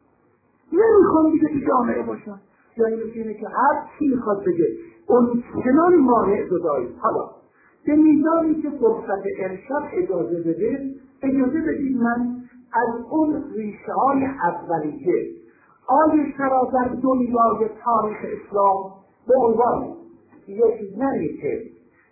S2: نمیخوام دیگه تو جامعه باشم، یعنی اینه که هر چی میخواد بگه اون چنان مانع گذاری. حالا به میزانی که فرصت ارشاد اجازه بده، اجازه بدید من از اون ریشه های اولیه آیه را در دنیای تاریخ اسلام به عنوان یک زنی که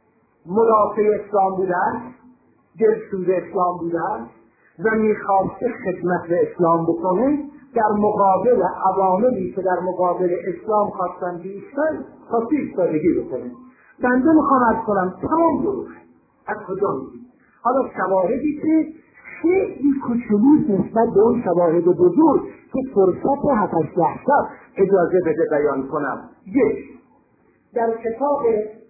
S2: مدافع اسلام بوده است، دلسوز اسلام بوده است و میخواسته خدمت به اسلام بکنه، در مقابل عواملی که در مقابل اسلام خواستن بیستن خواسته ایستادگی بکنه. بنده میخوام عرض کنم تمام درست از کجا میدید. حالا شواهدی که خیلی کوچولوست نسبت به اون شواهد بزرگ که فرصت 7-8 اجازه بده بیان کنم. یک، در کتاب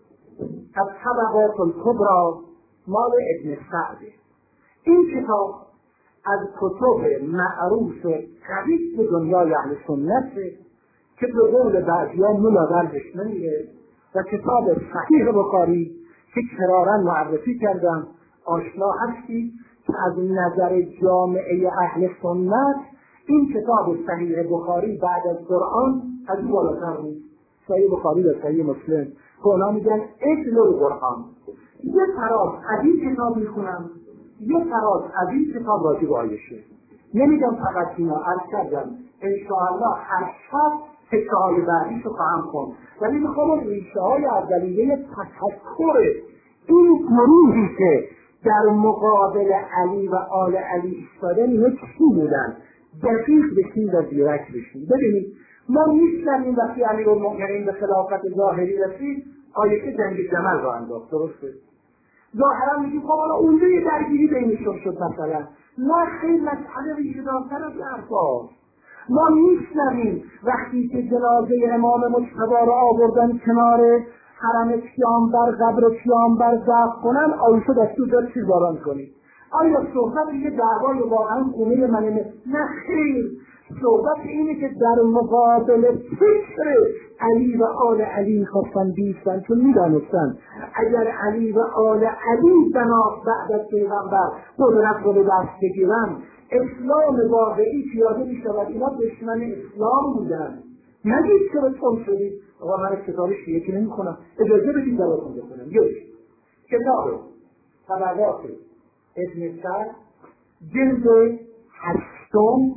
S2: الطبقات الکبری مال ابن سعد، این کتاب از کتب معروف قوی به دنیای اهل سنت که به قول بعضیان ملاقرش نمیره و کتاب صحیح بخاری که کرارا معرفی کردم آشنا هستی که از نظر جامعه اهل سنت این کتاب صحیح بخاری بعد از قرآن از این بالاتر بود. صحیح بخاری و صحیح مسلم که اونا میگن اتل القرآن. یه فراز از این کتاب میخونم، یه فراز از این کتاب راجع به آیشه. نمیگم فقط اینا، عرض کردم انشاءالله هر شب تکه‌های بعدیش رو خواهم خوند، ولی میخوام ریشه‌های اولیه تفکر این گروهی که در مقابل علی و آل علی ایستادن اینا چی بودن دقیق بشین و زیرک بشین. ببینید ما میشنویم وقتی امیرالمؤمنین به خلافت ظاهری رسید آیه جنگ جمل را انداخت، درسته؟ ظاهرا میگیم خب حالا اونجا یه درگیری بینشون شد مثلا. نه خیلی مسئله ریشه‌دارتر از حرفاست. ما میشنویم وقتی که جنازه امام مجتبی را آوردن کنار حرم پیامبر قبر پیامبر دفن کنن، آیشه دستور داد چیز باران کنید. آیا صحبت یه دعوای واقعا خونه منه؟ نه خیر، صحبت اینه که در مقابل فکر علی و آل علی خواستن بیستن، چون میدانستن اگر علی و آل علی بعد از پیغمبر قدرت رو به دست بگیرن اسلام واقعی پیاده میشود. اینا دشمن اسلام بودن. نگید چرا چون شدید آقا من کتاب شیعه که نمی کنم، اجازه بدید دواتون بکنم. یک کتاب طبقات ابن سعد جلد 8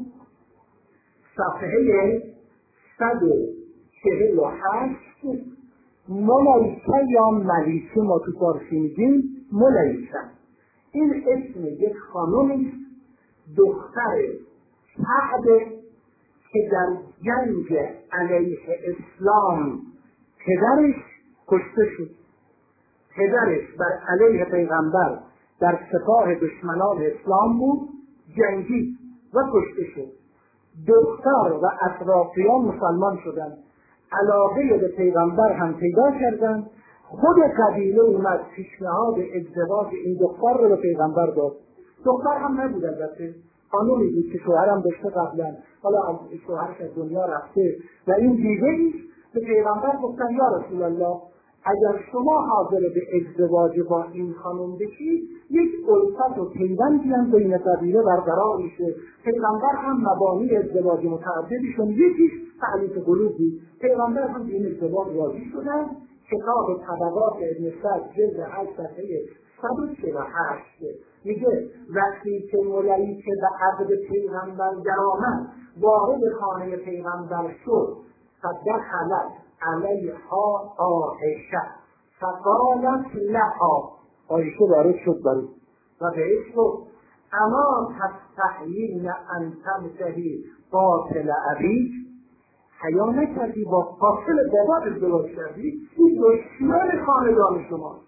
S2: صفحه 148 ملیکه یا ملیکه ما تو فارسی میگیم ملیکه. این اسم یک خانومی دختر سعد که در جنگ علیه اسلام پدرش کشته شد. پدرش بر علیه پیغمبر در سپاه دشمنان اسلام بود، جنگی و کشته شد. دختر و اطرافیان مسلمان شدند، علاقه به پیغمبر هم پیدا کردند. خود قبیله اومد پیشنهاد ازدواج این دختر رو به پیغمبر داد. دختر هم نبود، البته خانومی بود که شوهرم داشته قبلا، حالا از شوهرش از دنیا رفته و این دیگه به پیغمبر گفتن یا رسول الله اگر شما حاضر به ازدواج با این خانم بشید یک الفت و پیوندی هم بین قبیله برقرار میشه. پیغمبر هم مبانی ازدواج متعددشون یکیش تعلیق قلوب بود. پیغمبر هم به این ازدواج راضی شدن. کتاب طبقات ابن سعد جلد 8 صفحه 148 میگه وقتی که ملیکه به عقد پیغمبر درآمد وارد خانه پیغمبر شد فدخلت علیها عایشه فقالت لها، عایشه وارد شد برو و بهش گفت اما تستحیین ان تمتهی قاتل ابیک، حیا نکردی با قاتل بابات ازدواج کردی؟ این دشمن خاندان شماست.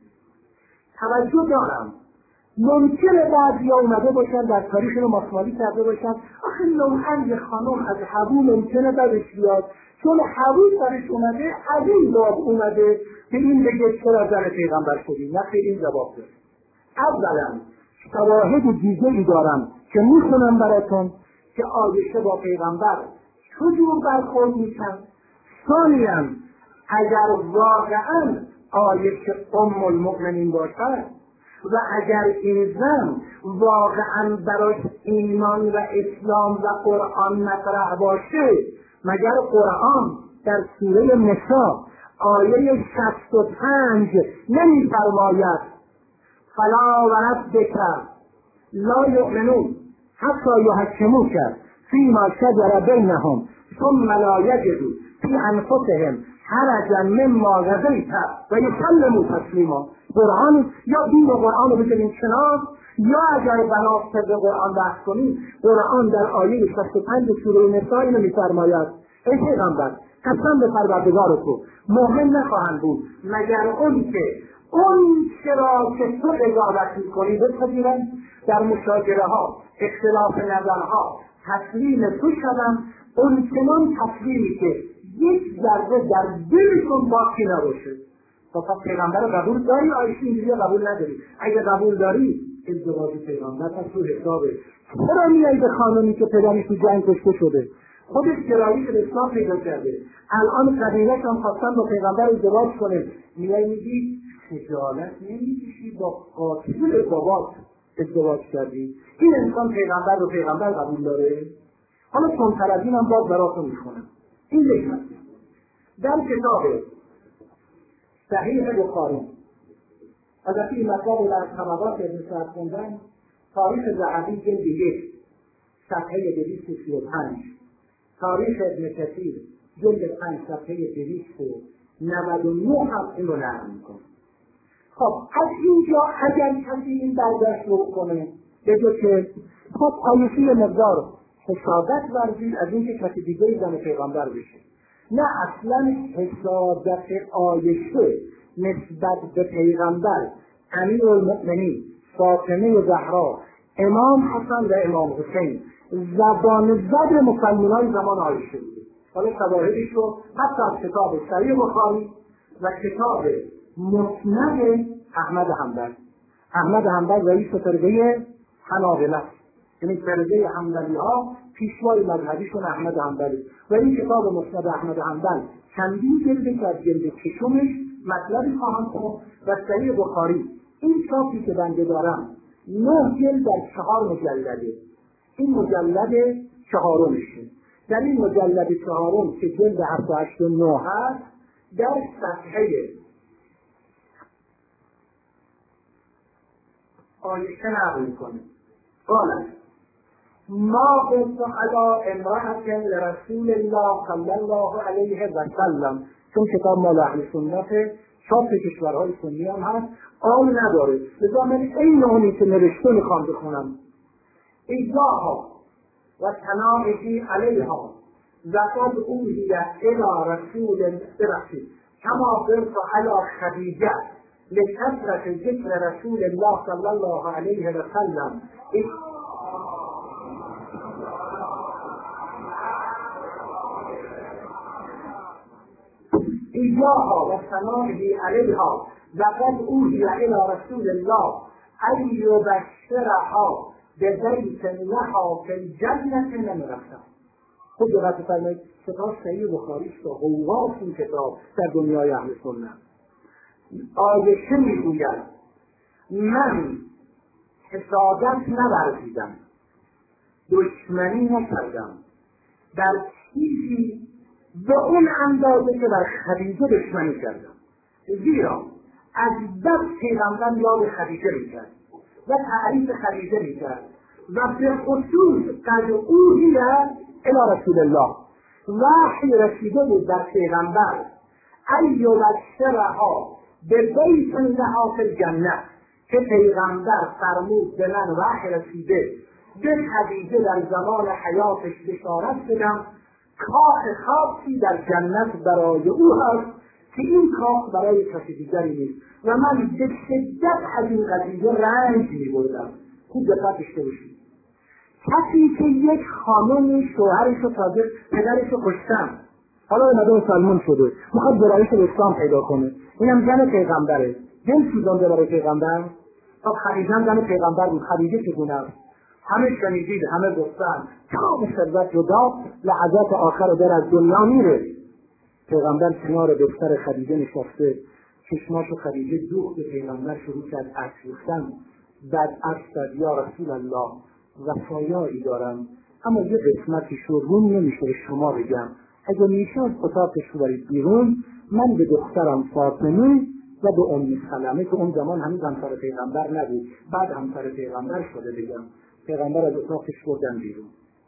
S2: توجه دارم ممکنه بعضی اومده باشن در تاریخ رو ماسمالی کرده باشن آخه نوعا یه خانم از حبو ممکنه بدش بیاد چون حبو سرش اومده از این باب اومده که این بگه چرا زن پیغمبر شدی. نه خیلی این جواب ده. اولا شواهد دیگه ای دارم که میخونم براتون که عایشه با پیغمبر چجور برخورد میکن. ثانیاً اگر واقعا عایشه ام المؤمنین باشد و اگر این زن واقعا براش ایمان و اسلام و قرآن مطرح باشه، مگر قرآن در سوره نساء آیه 65 نمی فرماید فلا وربک لا یؤمنون حتی یحکموک فیما شجر بینهم ثم لا یجدوا فی انفسهم حرجا مما قضیت و یسلموا تسلیما. قرآن یا دین و قرآن رو بگیریم کنار، یا اگر بنا طبق قرآن بحث کنیم قرآن در آیه 65 سوره نساء اینو می‌فرماید ای پیغمبر قسم به پروردگار تو مؤمن نخواهند بود مگر اون که اون چرا که تو قضاوت می‌کنی بپذیرند، در مشاجره ها اختلاف نظرها تسلیم تو شدن، اون چنان تسلیمی که یک ذره در دلشون باقی نباشه. فقط پیغمبر رو قبول داری آیشه اینجوری قبول نداری؟ اگه قبول داری ازدواج پیغمبر پس تو حسابه. چرا میای به خانمی که پدرش تو جنگ کشته شده خودش گرایش به اسلام پیدا کرده الان قبیله‌اش هم خواستن با پیغمبر ازدواج کنه، میای میگی خجالت نمیکشی با قاتل بابات ازدواج کردی؟ این انسان پیغمبر رو پیغمبر قبول داره؟ حالا چون تر از اینم باز براتون میخونم این یک مطلب. در کتاب صحیح بخاری البته این مطلب در طبقات ابن سعد خوندن، تاریخ ذهبی جلد 1 صفحه 235، تاریخ ابن کثیر جلد 5 صفحه 299 هم این رو نقل میکنه. خب از اینجا اگر کسی این برداشت رو کنه بگه که خب آیشی مقدار حسادت ورزید از اینکه کسی دیگه زن پیغمبر بشه، نه اصلا حسادت آیشه نسبت به پیغمبر امیرالمؤمنین فاطمه زهرا امام حسن و امام حسین زبان زد مسلمانان زمان آیشه بود. حالا شواهدش رو حتی از کتاب صحیح بخاری و کتاب مسند احمد حنبل رئیس فرقه حنابلة، یعنی فرقه حنبلی ها پیشوای مذهبیشون احمد حنبلی، و این کتاب مسند احمد حنبل چندین جلده که از جلد ششمش مطلبی خواهم کنم و صحیح بخاری این چاپی که بنده دارم 9 جلد در 4 مجلده، این مجلد 4مشه. در این مجلد 4 که جلد 7 و 9 هست در صفحه آیشه نقل میکنه قالت ما قلت علی امرأة لرسول الله صلی الله علیه و سلم، چون کتاب مال اهل سنت چاپ کشورهای سنی هم هست آن نداره، لذا من این نوعی که نوشته میخوام بخونم. ایجاها و تناعی علیها زقد اوهی الى رسول برسول کما برس علی خدیجه لکثرت ذکر رسول الله صلی الله علیه و سلم ایجاها و تناعی علیها زقد اوهی الى رسول الله ان یبشرها ببیت لها فی الجنة نمیرفتم. خود دقت فرمایید کتاب صحیح بخاری است و غواص این کتاب در دنیای اهل سنت. آیشه میگوید من حسادت نورزیدم، دشمنی نکردم در چیزی به اون اندازه که در خدیجه دشمنی کردم، زیرا از بس پیغمبر یاد خدیجه میکرد و تعریف خدیجه میکرد و به خصوص قد اوحی الی رسول الله وحی رسیده بود در پیغمبر ان یبشرها ببیت لها فی الجنة، که پیغمبر فرمود به من وحی رسیده به خدیجه در زمان حیاتش بشارت بدم کاخ خاصی در جنت برای او هست که این کاخ برای کسی دیگری نیست و من به شدت از این قضیه رنج می‌بردم. خوب دقت داشته باشید، کسی که یک خانم شوهرش رو تازه پدرش رو کشتن، حالا اومده مسلمان شده میخواد برایش به اسلام پیدا کنه، اینم زن پیغمبره، دل سوزانده برای پیغمبر. خب خدیجه هم زن پیغمبر بود، خدیجه چگونه است؟ همه شنیدید، همه گفتن تا به ثروت جدا لحظات آخر در از دنیا میره. پیغمبر کنار بستر خدیجه نشسته، چشماشو خدیجه دوخت به پیغمبر شروع کرد اشک ریختن. بعد اشک یا رسول الله وصایایی دارم اما یه قسمتش رو روم نمیشه شما بگم، اگه میشه از اتاقش رو برید بیرون، من به دخترم فاطمه و به ام سلمه که اون زمان هنوز همسر پیغمبر نبود بعد همسر پیغمبر شده بگم. پیغمبر از اتاقش بردن بیرون.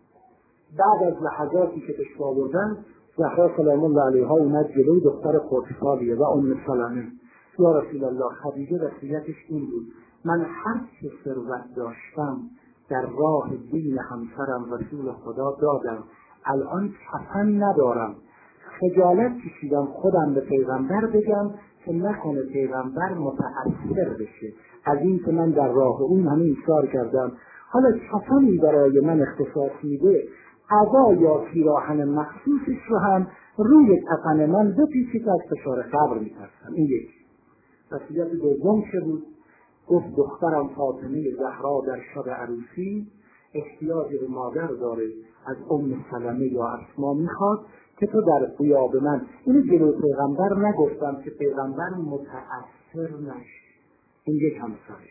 S2: بعد از لحظاتی که تشبه آوردن زهرا سلام الله علیها اومد جلوی دختر خردسالیه و ام سلمه یا رسول الله خدیجه وصیتش این بود من هر چه ثروت داشتم در راه دین همسرم رسول خدا دادم، الان کفن ندارم، خجالت کشیدم خودم به پیغمبر بگم که نکنه پیغمبر متأثر بشه از این که من در راه اون همه ایثار کردم، حالا کفنی برای من اختصاص میده عبا یا پیراهن مخصوصش رو هم روی کفن من بپیچید از فشار قبر میترسم. این یک. وصیت دوم چه بود؟ گفت دخترم فاطمه زهرا در شب عروسی احتیاجی به مادر داره، از ام سلمه یا اسما میخواد که تو در غیاب من، اینو جلو پیغمبر نگفتم که پیغمبر متأثر نشه. این یک همسره.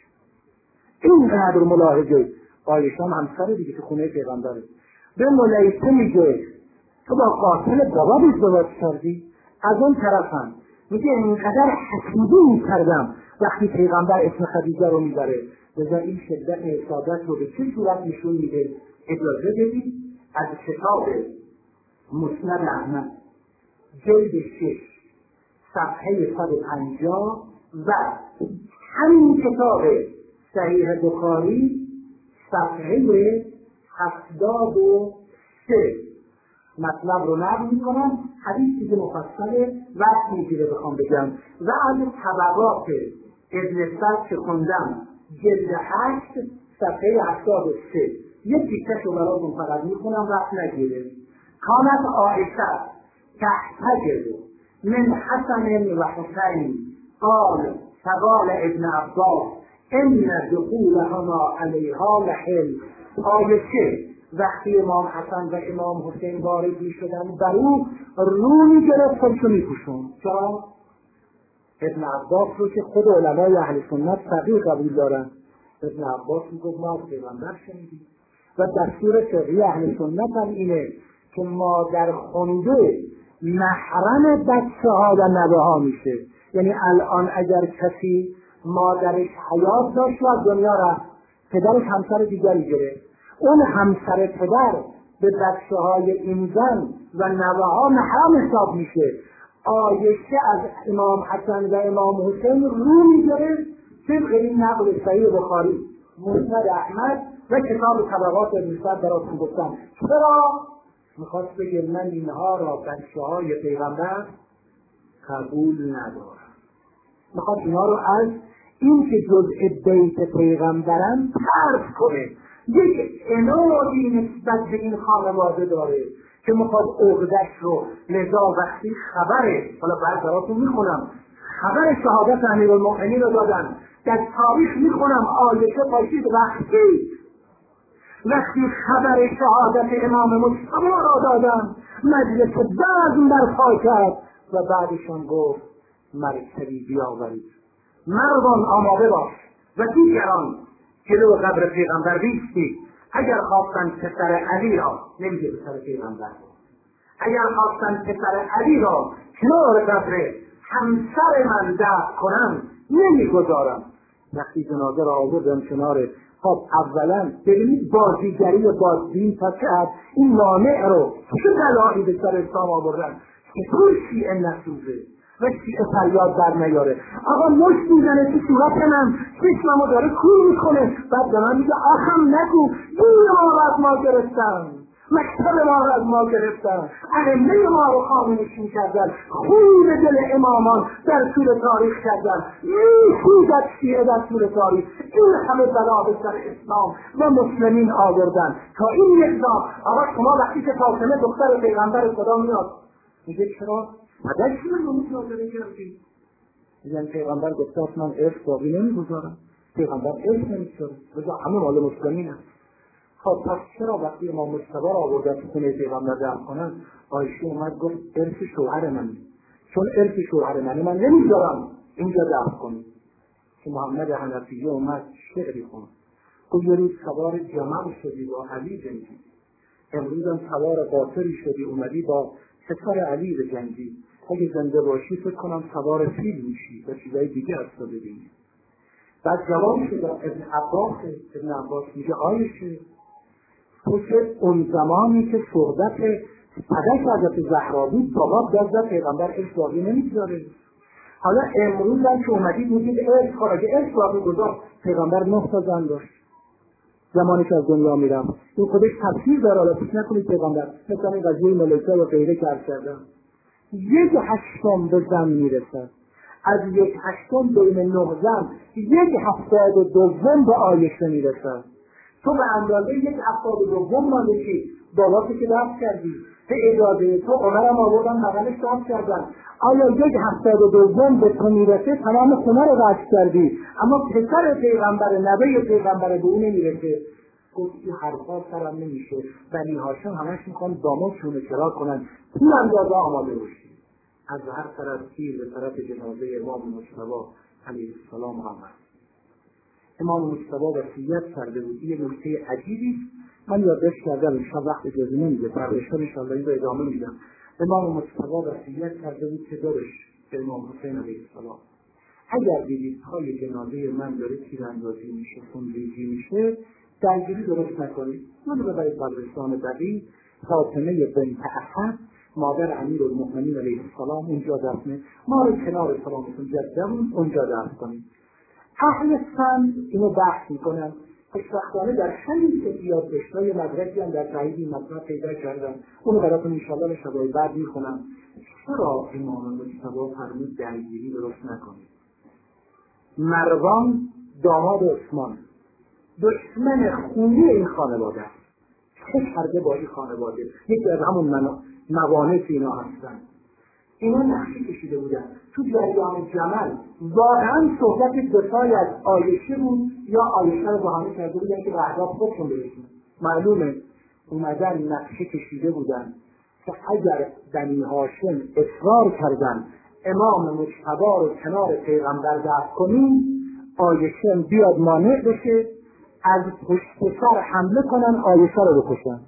S2: این قدر ملاحظه. عایشه هم همسره دیگه که خونه پیغمبره. به ملیسه میگه تو با قاتل بابا ازدواج کردی؟ از اون طرف هم میگه اینقدر حسودی میکردم وقتی پیغمبر اسم خدیجه رو میبره. لذا این شدت حسادت رو به چه صورت نشون میده؟ اجازه بدید از کتاب مسند احمد جلد 6 صفحه 150 و همین کتاب صحیح بخاری صفحه 73 مطلب رو نقل میکنم. حدیثی که مفصل وقت میگیره بخوام بگم و از طبقات ابن سعد که خوندم جلد 8 صفحه 73 یک تیکش رو براتون فقط میخونم وقت نگیره. کانت عایشه تحتجب من حسن و حسین قال فقال ابن عباس ان دخولهما علیها لحل. عایشه وقتی امام حسن و امام حسین وارد میشدن بر او رو میگرفت خودشو میپوشوند. چرا؟ ابن عباس رو که خود علمای اهل سنت فقیه قبول دارن. ابن عباس میگفت ما از پیغمبر شنیدیم و دستور فقهی اهل سنت هم اینه که مادر خونده محرم بچه ها و نوه ها میشه. یعنی الان اگر کسی مادرش حیات داشت و از دنیا رفت، پدرش همسر دیگری گرفت، اون همسر پدر به بچه های این زن و نوه ها محرم حساب میشه. عایشه از امام حسن و امام حسین رو میگرفت طبق این نقل صحیح بخاری مسند احمد و کتاب طبقات ابن سعد براتون گفتم. چرا؟ میخواست بگه من اینها را بچه های پیغمبر قبول ندارم. میخواد اینها رو از این که جزء بیت پیغمبرن طرد کنه. یک عنادی نسبت به این خانواده داره که میخواد عقدش رو. لذا وقتی خبره، حالا بعد براتون میخونم، خبر شهادت امیرالمؤمنین رو دادن، در تاریخ میخونم عایشه پاشید وقتی خبر شهادت امام مصطفی را دادن مجلس بزم برپا کرد و بعدشان گفت مرکبی بیاورید، مردان آماده باش و دیگران جلو قبر پیغمبر بیستید. اگر خواستن پسر علی را، نمیگه پسر پیغمبر، اگر خواستن پسر علی را کنار قبر همسر من دفن کنم نمیگذارم. وقتی جنازه را آوردن کنار، خب اولا ببینید بازیگری بازدین تا کرد این مانع رو چه بلایی به سر اسلام آوردن که تو شیعه نسوزه و شیعه فریاد در نیاره. آقا مشت میزنه تو صورت من، چشممو داره کور میکنه، بعد به من میگه آخم نگو، دین ما رو از ما گرفتن، مکتب ما رو از ما گرفتن، ائمه ما رو خامنشی کردن، خون به دل امامان در طول تاریخ کردن، میسوزد شیعه در طول تاریخ. این همه بلا به سر اسلام و مسلمین آوردن تا این مقدار. آقا شما وقتی که فاطمه دختر پیغمبر خدا میاد میگه چرا؟ مدرش من رو متناظره کردی؟ میگن پیغمبر گفت من عشق باقی نمیگذارم، پیغمبر عشق نمیگذاره، بذار همه مال مسلمین هست. خب پس چرا وقتی امام مصطفی را آوردن که خونه پیغمبر دفن کنن، عایشه اومد گفت ارث شوهر منه، چون ارث شوهر منه من نمیذارم اینجا دفن کنی. که محمد حنفیه اومد شعری خوند، گفت یه روز سوار جمل شدی با علی جنگی، امروز هم سوار قاطری شدی اومدی با پسر علی بجنگی، اگه زنده باشی فکر کنم سوار فیل میشی و چیزای دیگه از تو ببینی. بعد جواب شد ابن عباس میگه عایشه تو که اون زمانی که صحبت پدک حضرت زهرا بود بابا دست پیغمبر عشق باقی نمیگذاره. حالا امروز هم که اومدید میگید عشق خارجه عشق باقی گذاشت. پیغمبر 9 تا زن داشت زمانی که از دنیا میرم. این خودش تفسیر داره، حالا فکر نکنید پیغمبر مثلا این قضیه ملکه و غیره که عرض کردم 1/8 به زن میرسد، از 1/8 بین 9 زن 1/72 به عایشه میرسد. تو به اندازه 1/72 مالکی بالاتی که دفت کردی به اجازه تو عمرم آوردن مغلش دفت کردن. آیا 1/72 به تو میرسه تمام خونه رو قطع کردی، اما پسر پیغمبر نبی پیغمبر به اون نمیرسه. گفتی حرفا سرم نمیشه، بنی هاشم همش میخوان دامادشون رو چرا کنن، تو اندازه آماده باشی. از هر طرف تیر به طرف جنازه امام مصطفی علیه السلام آمد. امام مصطفی وصیت کرده بود. یه نکته عجیبی من یادداشت کردم امشب وقت اجازه نمیده، برداشتم انشاءالله این رو ادامه میدم. امام مصطفی وصیت کرده بود که دارش به امام حسین علیه السلام اگر دیدید پای جنازه من داره تیراندازی میشه، خونریزی میشه، درگیری درست نکنید، من رو ببرید قبرستان بقیع. فاطمه بنت اسد مادر امیرالمؤمنین علیه السلام اونجا دفنه، ما رو کنار سلامتون جدمون اونجا دفن کنید. اهل فن اینو بحث میکنن، خوشبختانه در همین که یادداشت‌های مدرکی هم در تایید این مطلب پیدا کردم، اونو براتون انشاءالله شبای بعد میخونم. چرا امام مجتبی فرمود درگیری درست نکنید؟ مروان داماد عثمان دشمن خونی این خانواده است، چه کرده با این خانواده؟ یکی از همون موانع اینا هستن. اینا نقشی کشیده بودن تو جریان جمل. واقعا صحبت دفاعی از عایشه بود یا عایشه رو بهانه کرده بودن که به اهداف خودشون برسن؟ معلومه اومدن نقشی کشیده بودن که اگر بنی هاشم اصرار کردن امام مجتبی رو کنار پیغمبر دفن کنیم، عایشه بیاد مانع بشه، از پشت سر حمله کنن، عایشه رو بکشن.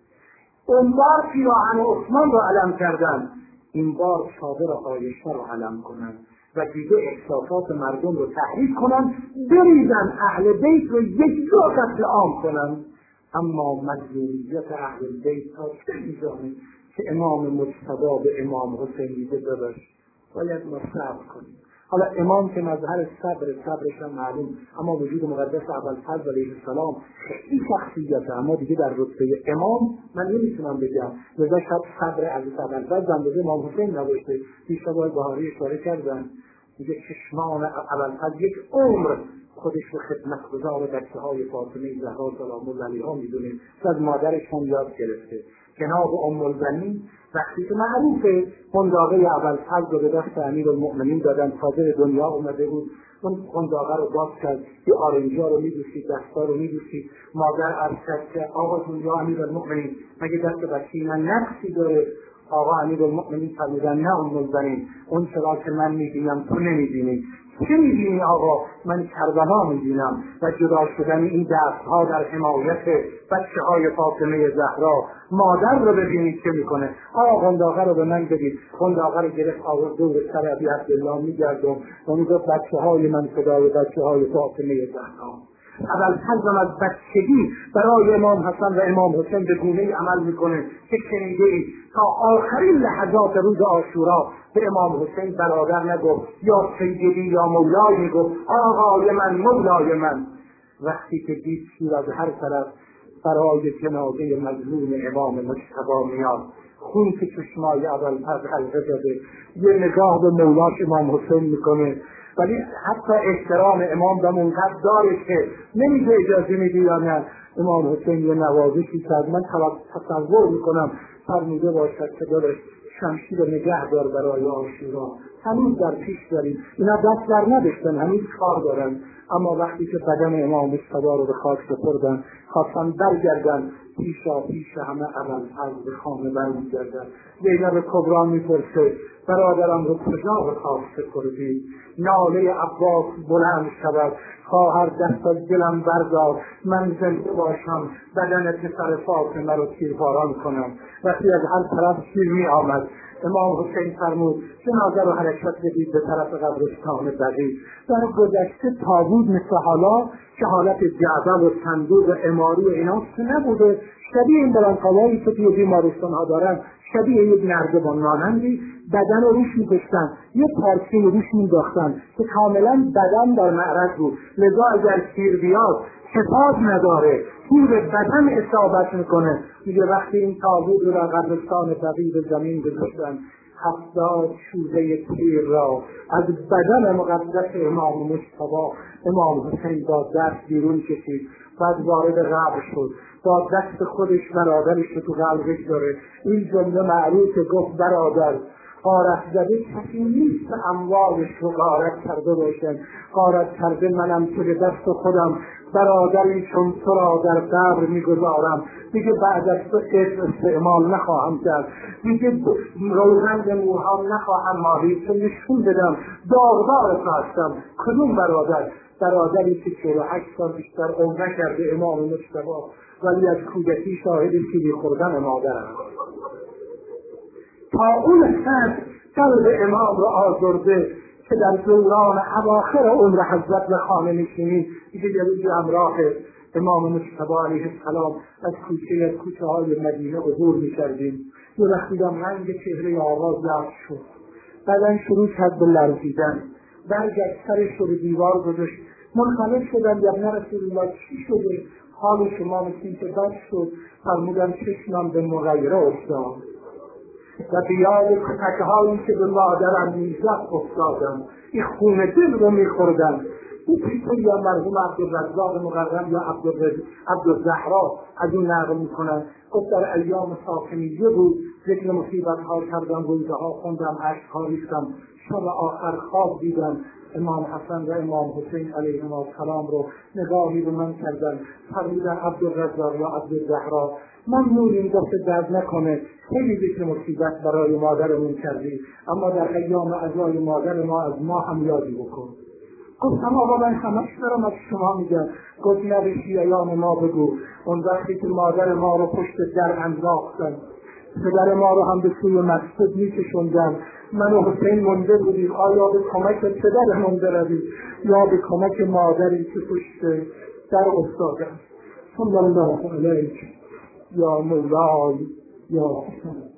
S2: اون بار پیراهن عثمان رو علم کردن، این بار چادر عایشه رو علم کنن و دیگه احساسات مردم رو تحریک کنن، بریزن اهل بیت رو یک جا قتل عام کنن. اما مظلومیت اهل بیت تا چه میزانه که امام مجتبی به امام حسین میگه داداش باید ما صبر کنیم. حالا امام که مظهر صبرش هم معلوم، اما وجود مقدس ابوالفضل علیه السلام خیلی شخصیته، اما دیگه در رتبه امام من نمیتونم بگم. لذا شب صبر از ابوالفضل اندازه امام حسین نباشته. پیش آقای بهاری اشاره کردن، میگه چشمان ابوالفضل یک عمر خودش رو خدمتگزار بچه‌های فاطمه زهرا سلام الله علیها میدونه، از مادرش هم یاد گرفته. جناب ام البنین وقتی که معروفه قنداقه ابوالفضل رو به دست امیرالمؤمنین دادن، تاجر دنیا اومده بود، اون قنداقه رو باز کرد، یه آرنجا رو میدوشید، دستا رو میدوشید. مادر عرض کرد که آقا دنیا امیرالمؤمنین مگه دست بچه من نقصی داره؟ آقا امیرالمؤمنین فرمودن نه ام البنین، اون چرا که من میبینم تو نمیبینی. چه میبینی آقا؟ من کربلا میبینم و جدا شدن این دستها در حمایت بچه‌های فاطمه زهرا. مادر رو ببینید چه میکنه. آقا قنداقه رو به من بدید. قنداقه رو گرفت آورد دور سر ابی عبدالله میگردم و میگفت بچه‌های من فدای بچه‌های فاطمه زهرا. ابوالفضل از بچگی برای امام حسن و امام حسین به گونه‌ای عمل میکنه که شنیده‌ای تا آخرین لحظات روز عاشورا به امام حسین برادر نگفت یا سیدی یا مولای، میگفت آقای من مولای من. وقتی که دید شیر از هر طرف برای جنازه مظلوم امام مجتبی میاد، خون که چشمای ابوالفضل حلقه زده، یه نگاه به مولاش امام حسین میکنه، ولی حتی احترام امام به منقدر داره که نمیگه اجازه میدی یا نه. امام حسین یه نوازشی کرد، من تصور میکنم فرموده باشد که دارش شمشیر نگه دار برای عاشورا، هنوز در پیش داریم. اینا دست در نداشتن، هنوز کار دارن. اما وقتی که بدن امام مجتبی رو به خاک سپردن، خواستن برگردن، پیشا پیش همه ابوالفضل به خانه برمیگردن. زینب کبرا میپرسه برادرم رو کجا به خاک سپردی؟ ناله عباس بلند شود، خواهر دست از دلم بردار، من زنده باشم بدن پسر فاطمه رو تیرباران کنم. وقتی از هر طرف تیر می آمد، امام حسین فرمود جنازه رو حرکت بدید به طرف قبرستان بقیع. در گذشته تابوت مثل حالا که حالت جعبه و صندوق و عماری و اینا نبوده، شبیه این بلندقوایی که توی بیمارستان‌ها دارن، شبیه یک نردبان مانندی بدن رو روش می‌کشتن، یه پارچه رو روش می‌انداختن که کاملا بدن در معرض بود. لذا اگر تیر بیاد حفاظ نداره، تیر به بدن اصابت میکنه. میگه وقتی این تابوت رو در قبرستان بقیع به زمین گذاشتن، 70 شوره تیر را از بدن مقدس امام مجتبی امام حسین با دست بیرون کشید، بعد وارد قبر شد، با دست خودش برادرش رو تو قلبش داره. این جمله معروف گفت برادر غارت زده کسی نیست اموالش رو غارت کرده باشد. غارت کرده منم که به دست خودم برادری چون تو را در قبر میگذارم، دیگه بعد از تو اسم استعمال نخواهم کرد، دیگه روزن به موهام نخواهم ماهید، چون نشون بدم داغدار تو هستم. کدوم برادر؟ برادری که 48 سال بیشتر عمر کرده امام مجتبی، ولی از کودکی شاهد سیلی خوردن مادرم. تا اون حد قلب امام را آزرده که در دوران اواخر عمر حضرت به خانه نشینی دیگه یه روزی همراه امام مجتبی علیه السلام از کوچه های مدینه عبور می‌کردیم. یه وقت دیدم رنگ چهره آقا زرد شد، بعدن شروع کرد به لرزیدن، برگشت سرش رو به دیوار گذاشت. منخرط شدم یا ابن رسول الله چی شده؟ حال شما مثل که بد شد. فرمودم چشمم به مغیره افتاد و به یاد کتک‌هایی که به مادرم میزد افتادم. این خون دل رو میخوردم. این پیسه یا مرحوم عبدالرزاق مقرم یا عبدالزهرا از اون نقل میکنن. گفت در ایام ساکنیه بود، ذکر مصیبت ها کردم، روزه ها خوندم، عشق ها ریختم. شب آخر خواب دیدم امام حسن و امام حسین علیهم السلام رو نگاهی به من کردن. فرمودن عبدالرزاق یا عبدالزهرا ممنونیم دست درد نکنه، خیلی ذکر مصیبت برای مادرمون کردی، اما در ایام عزای مادر ما از ما هم یادی بکن. گفتم آقا من همش دارم از شما میگم. گفت نه ایام ما بگو. اون وقتی که مادر ما رو پشت در انداختن، پدر ما رو هم به سوی مسجد میکشوندن، من و حسین مونده بودیم، آیا به کمک پدر مونده روید یا به کمک مادری که پشت در افتادن. صلی الله علیک یا مولای یا حسین.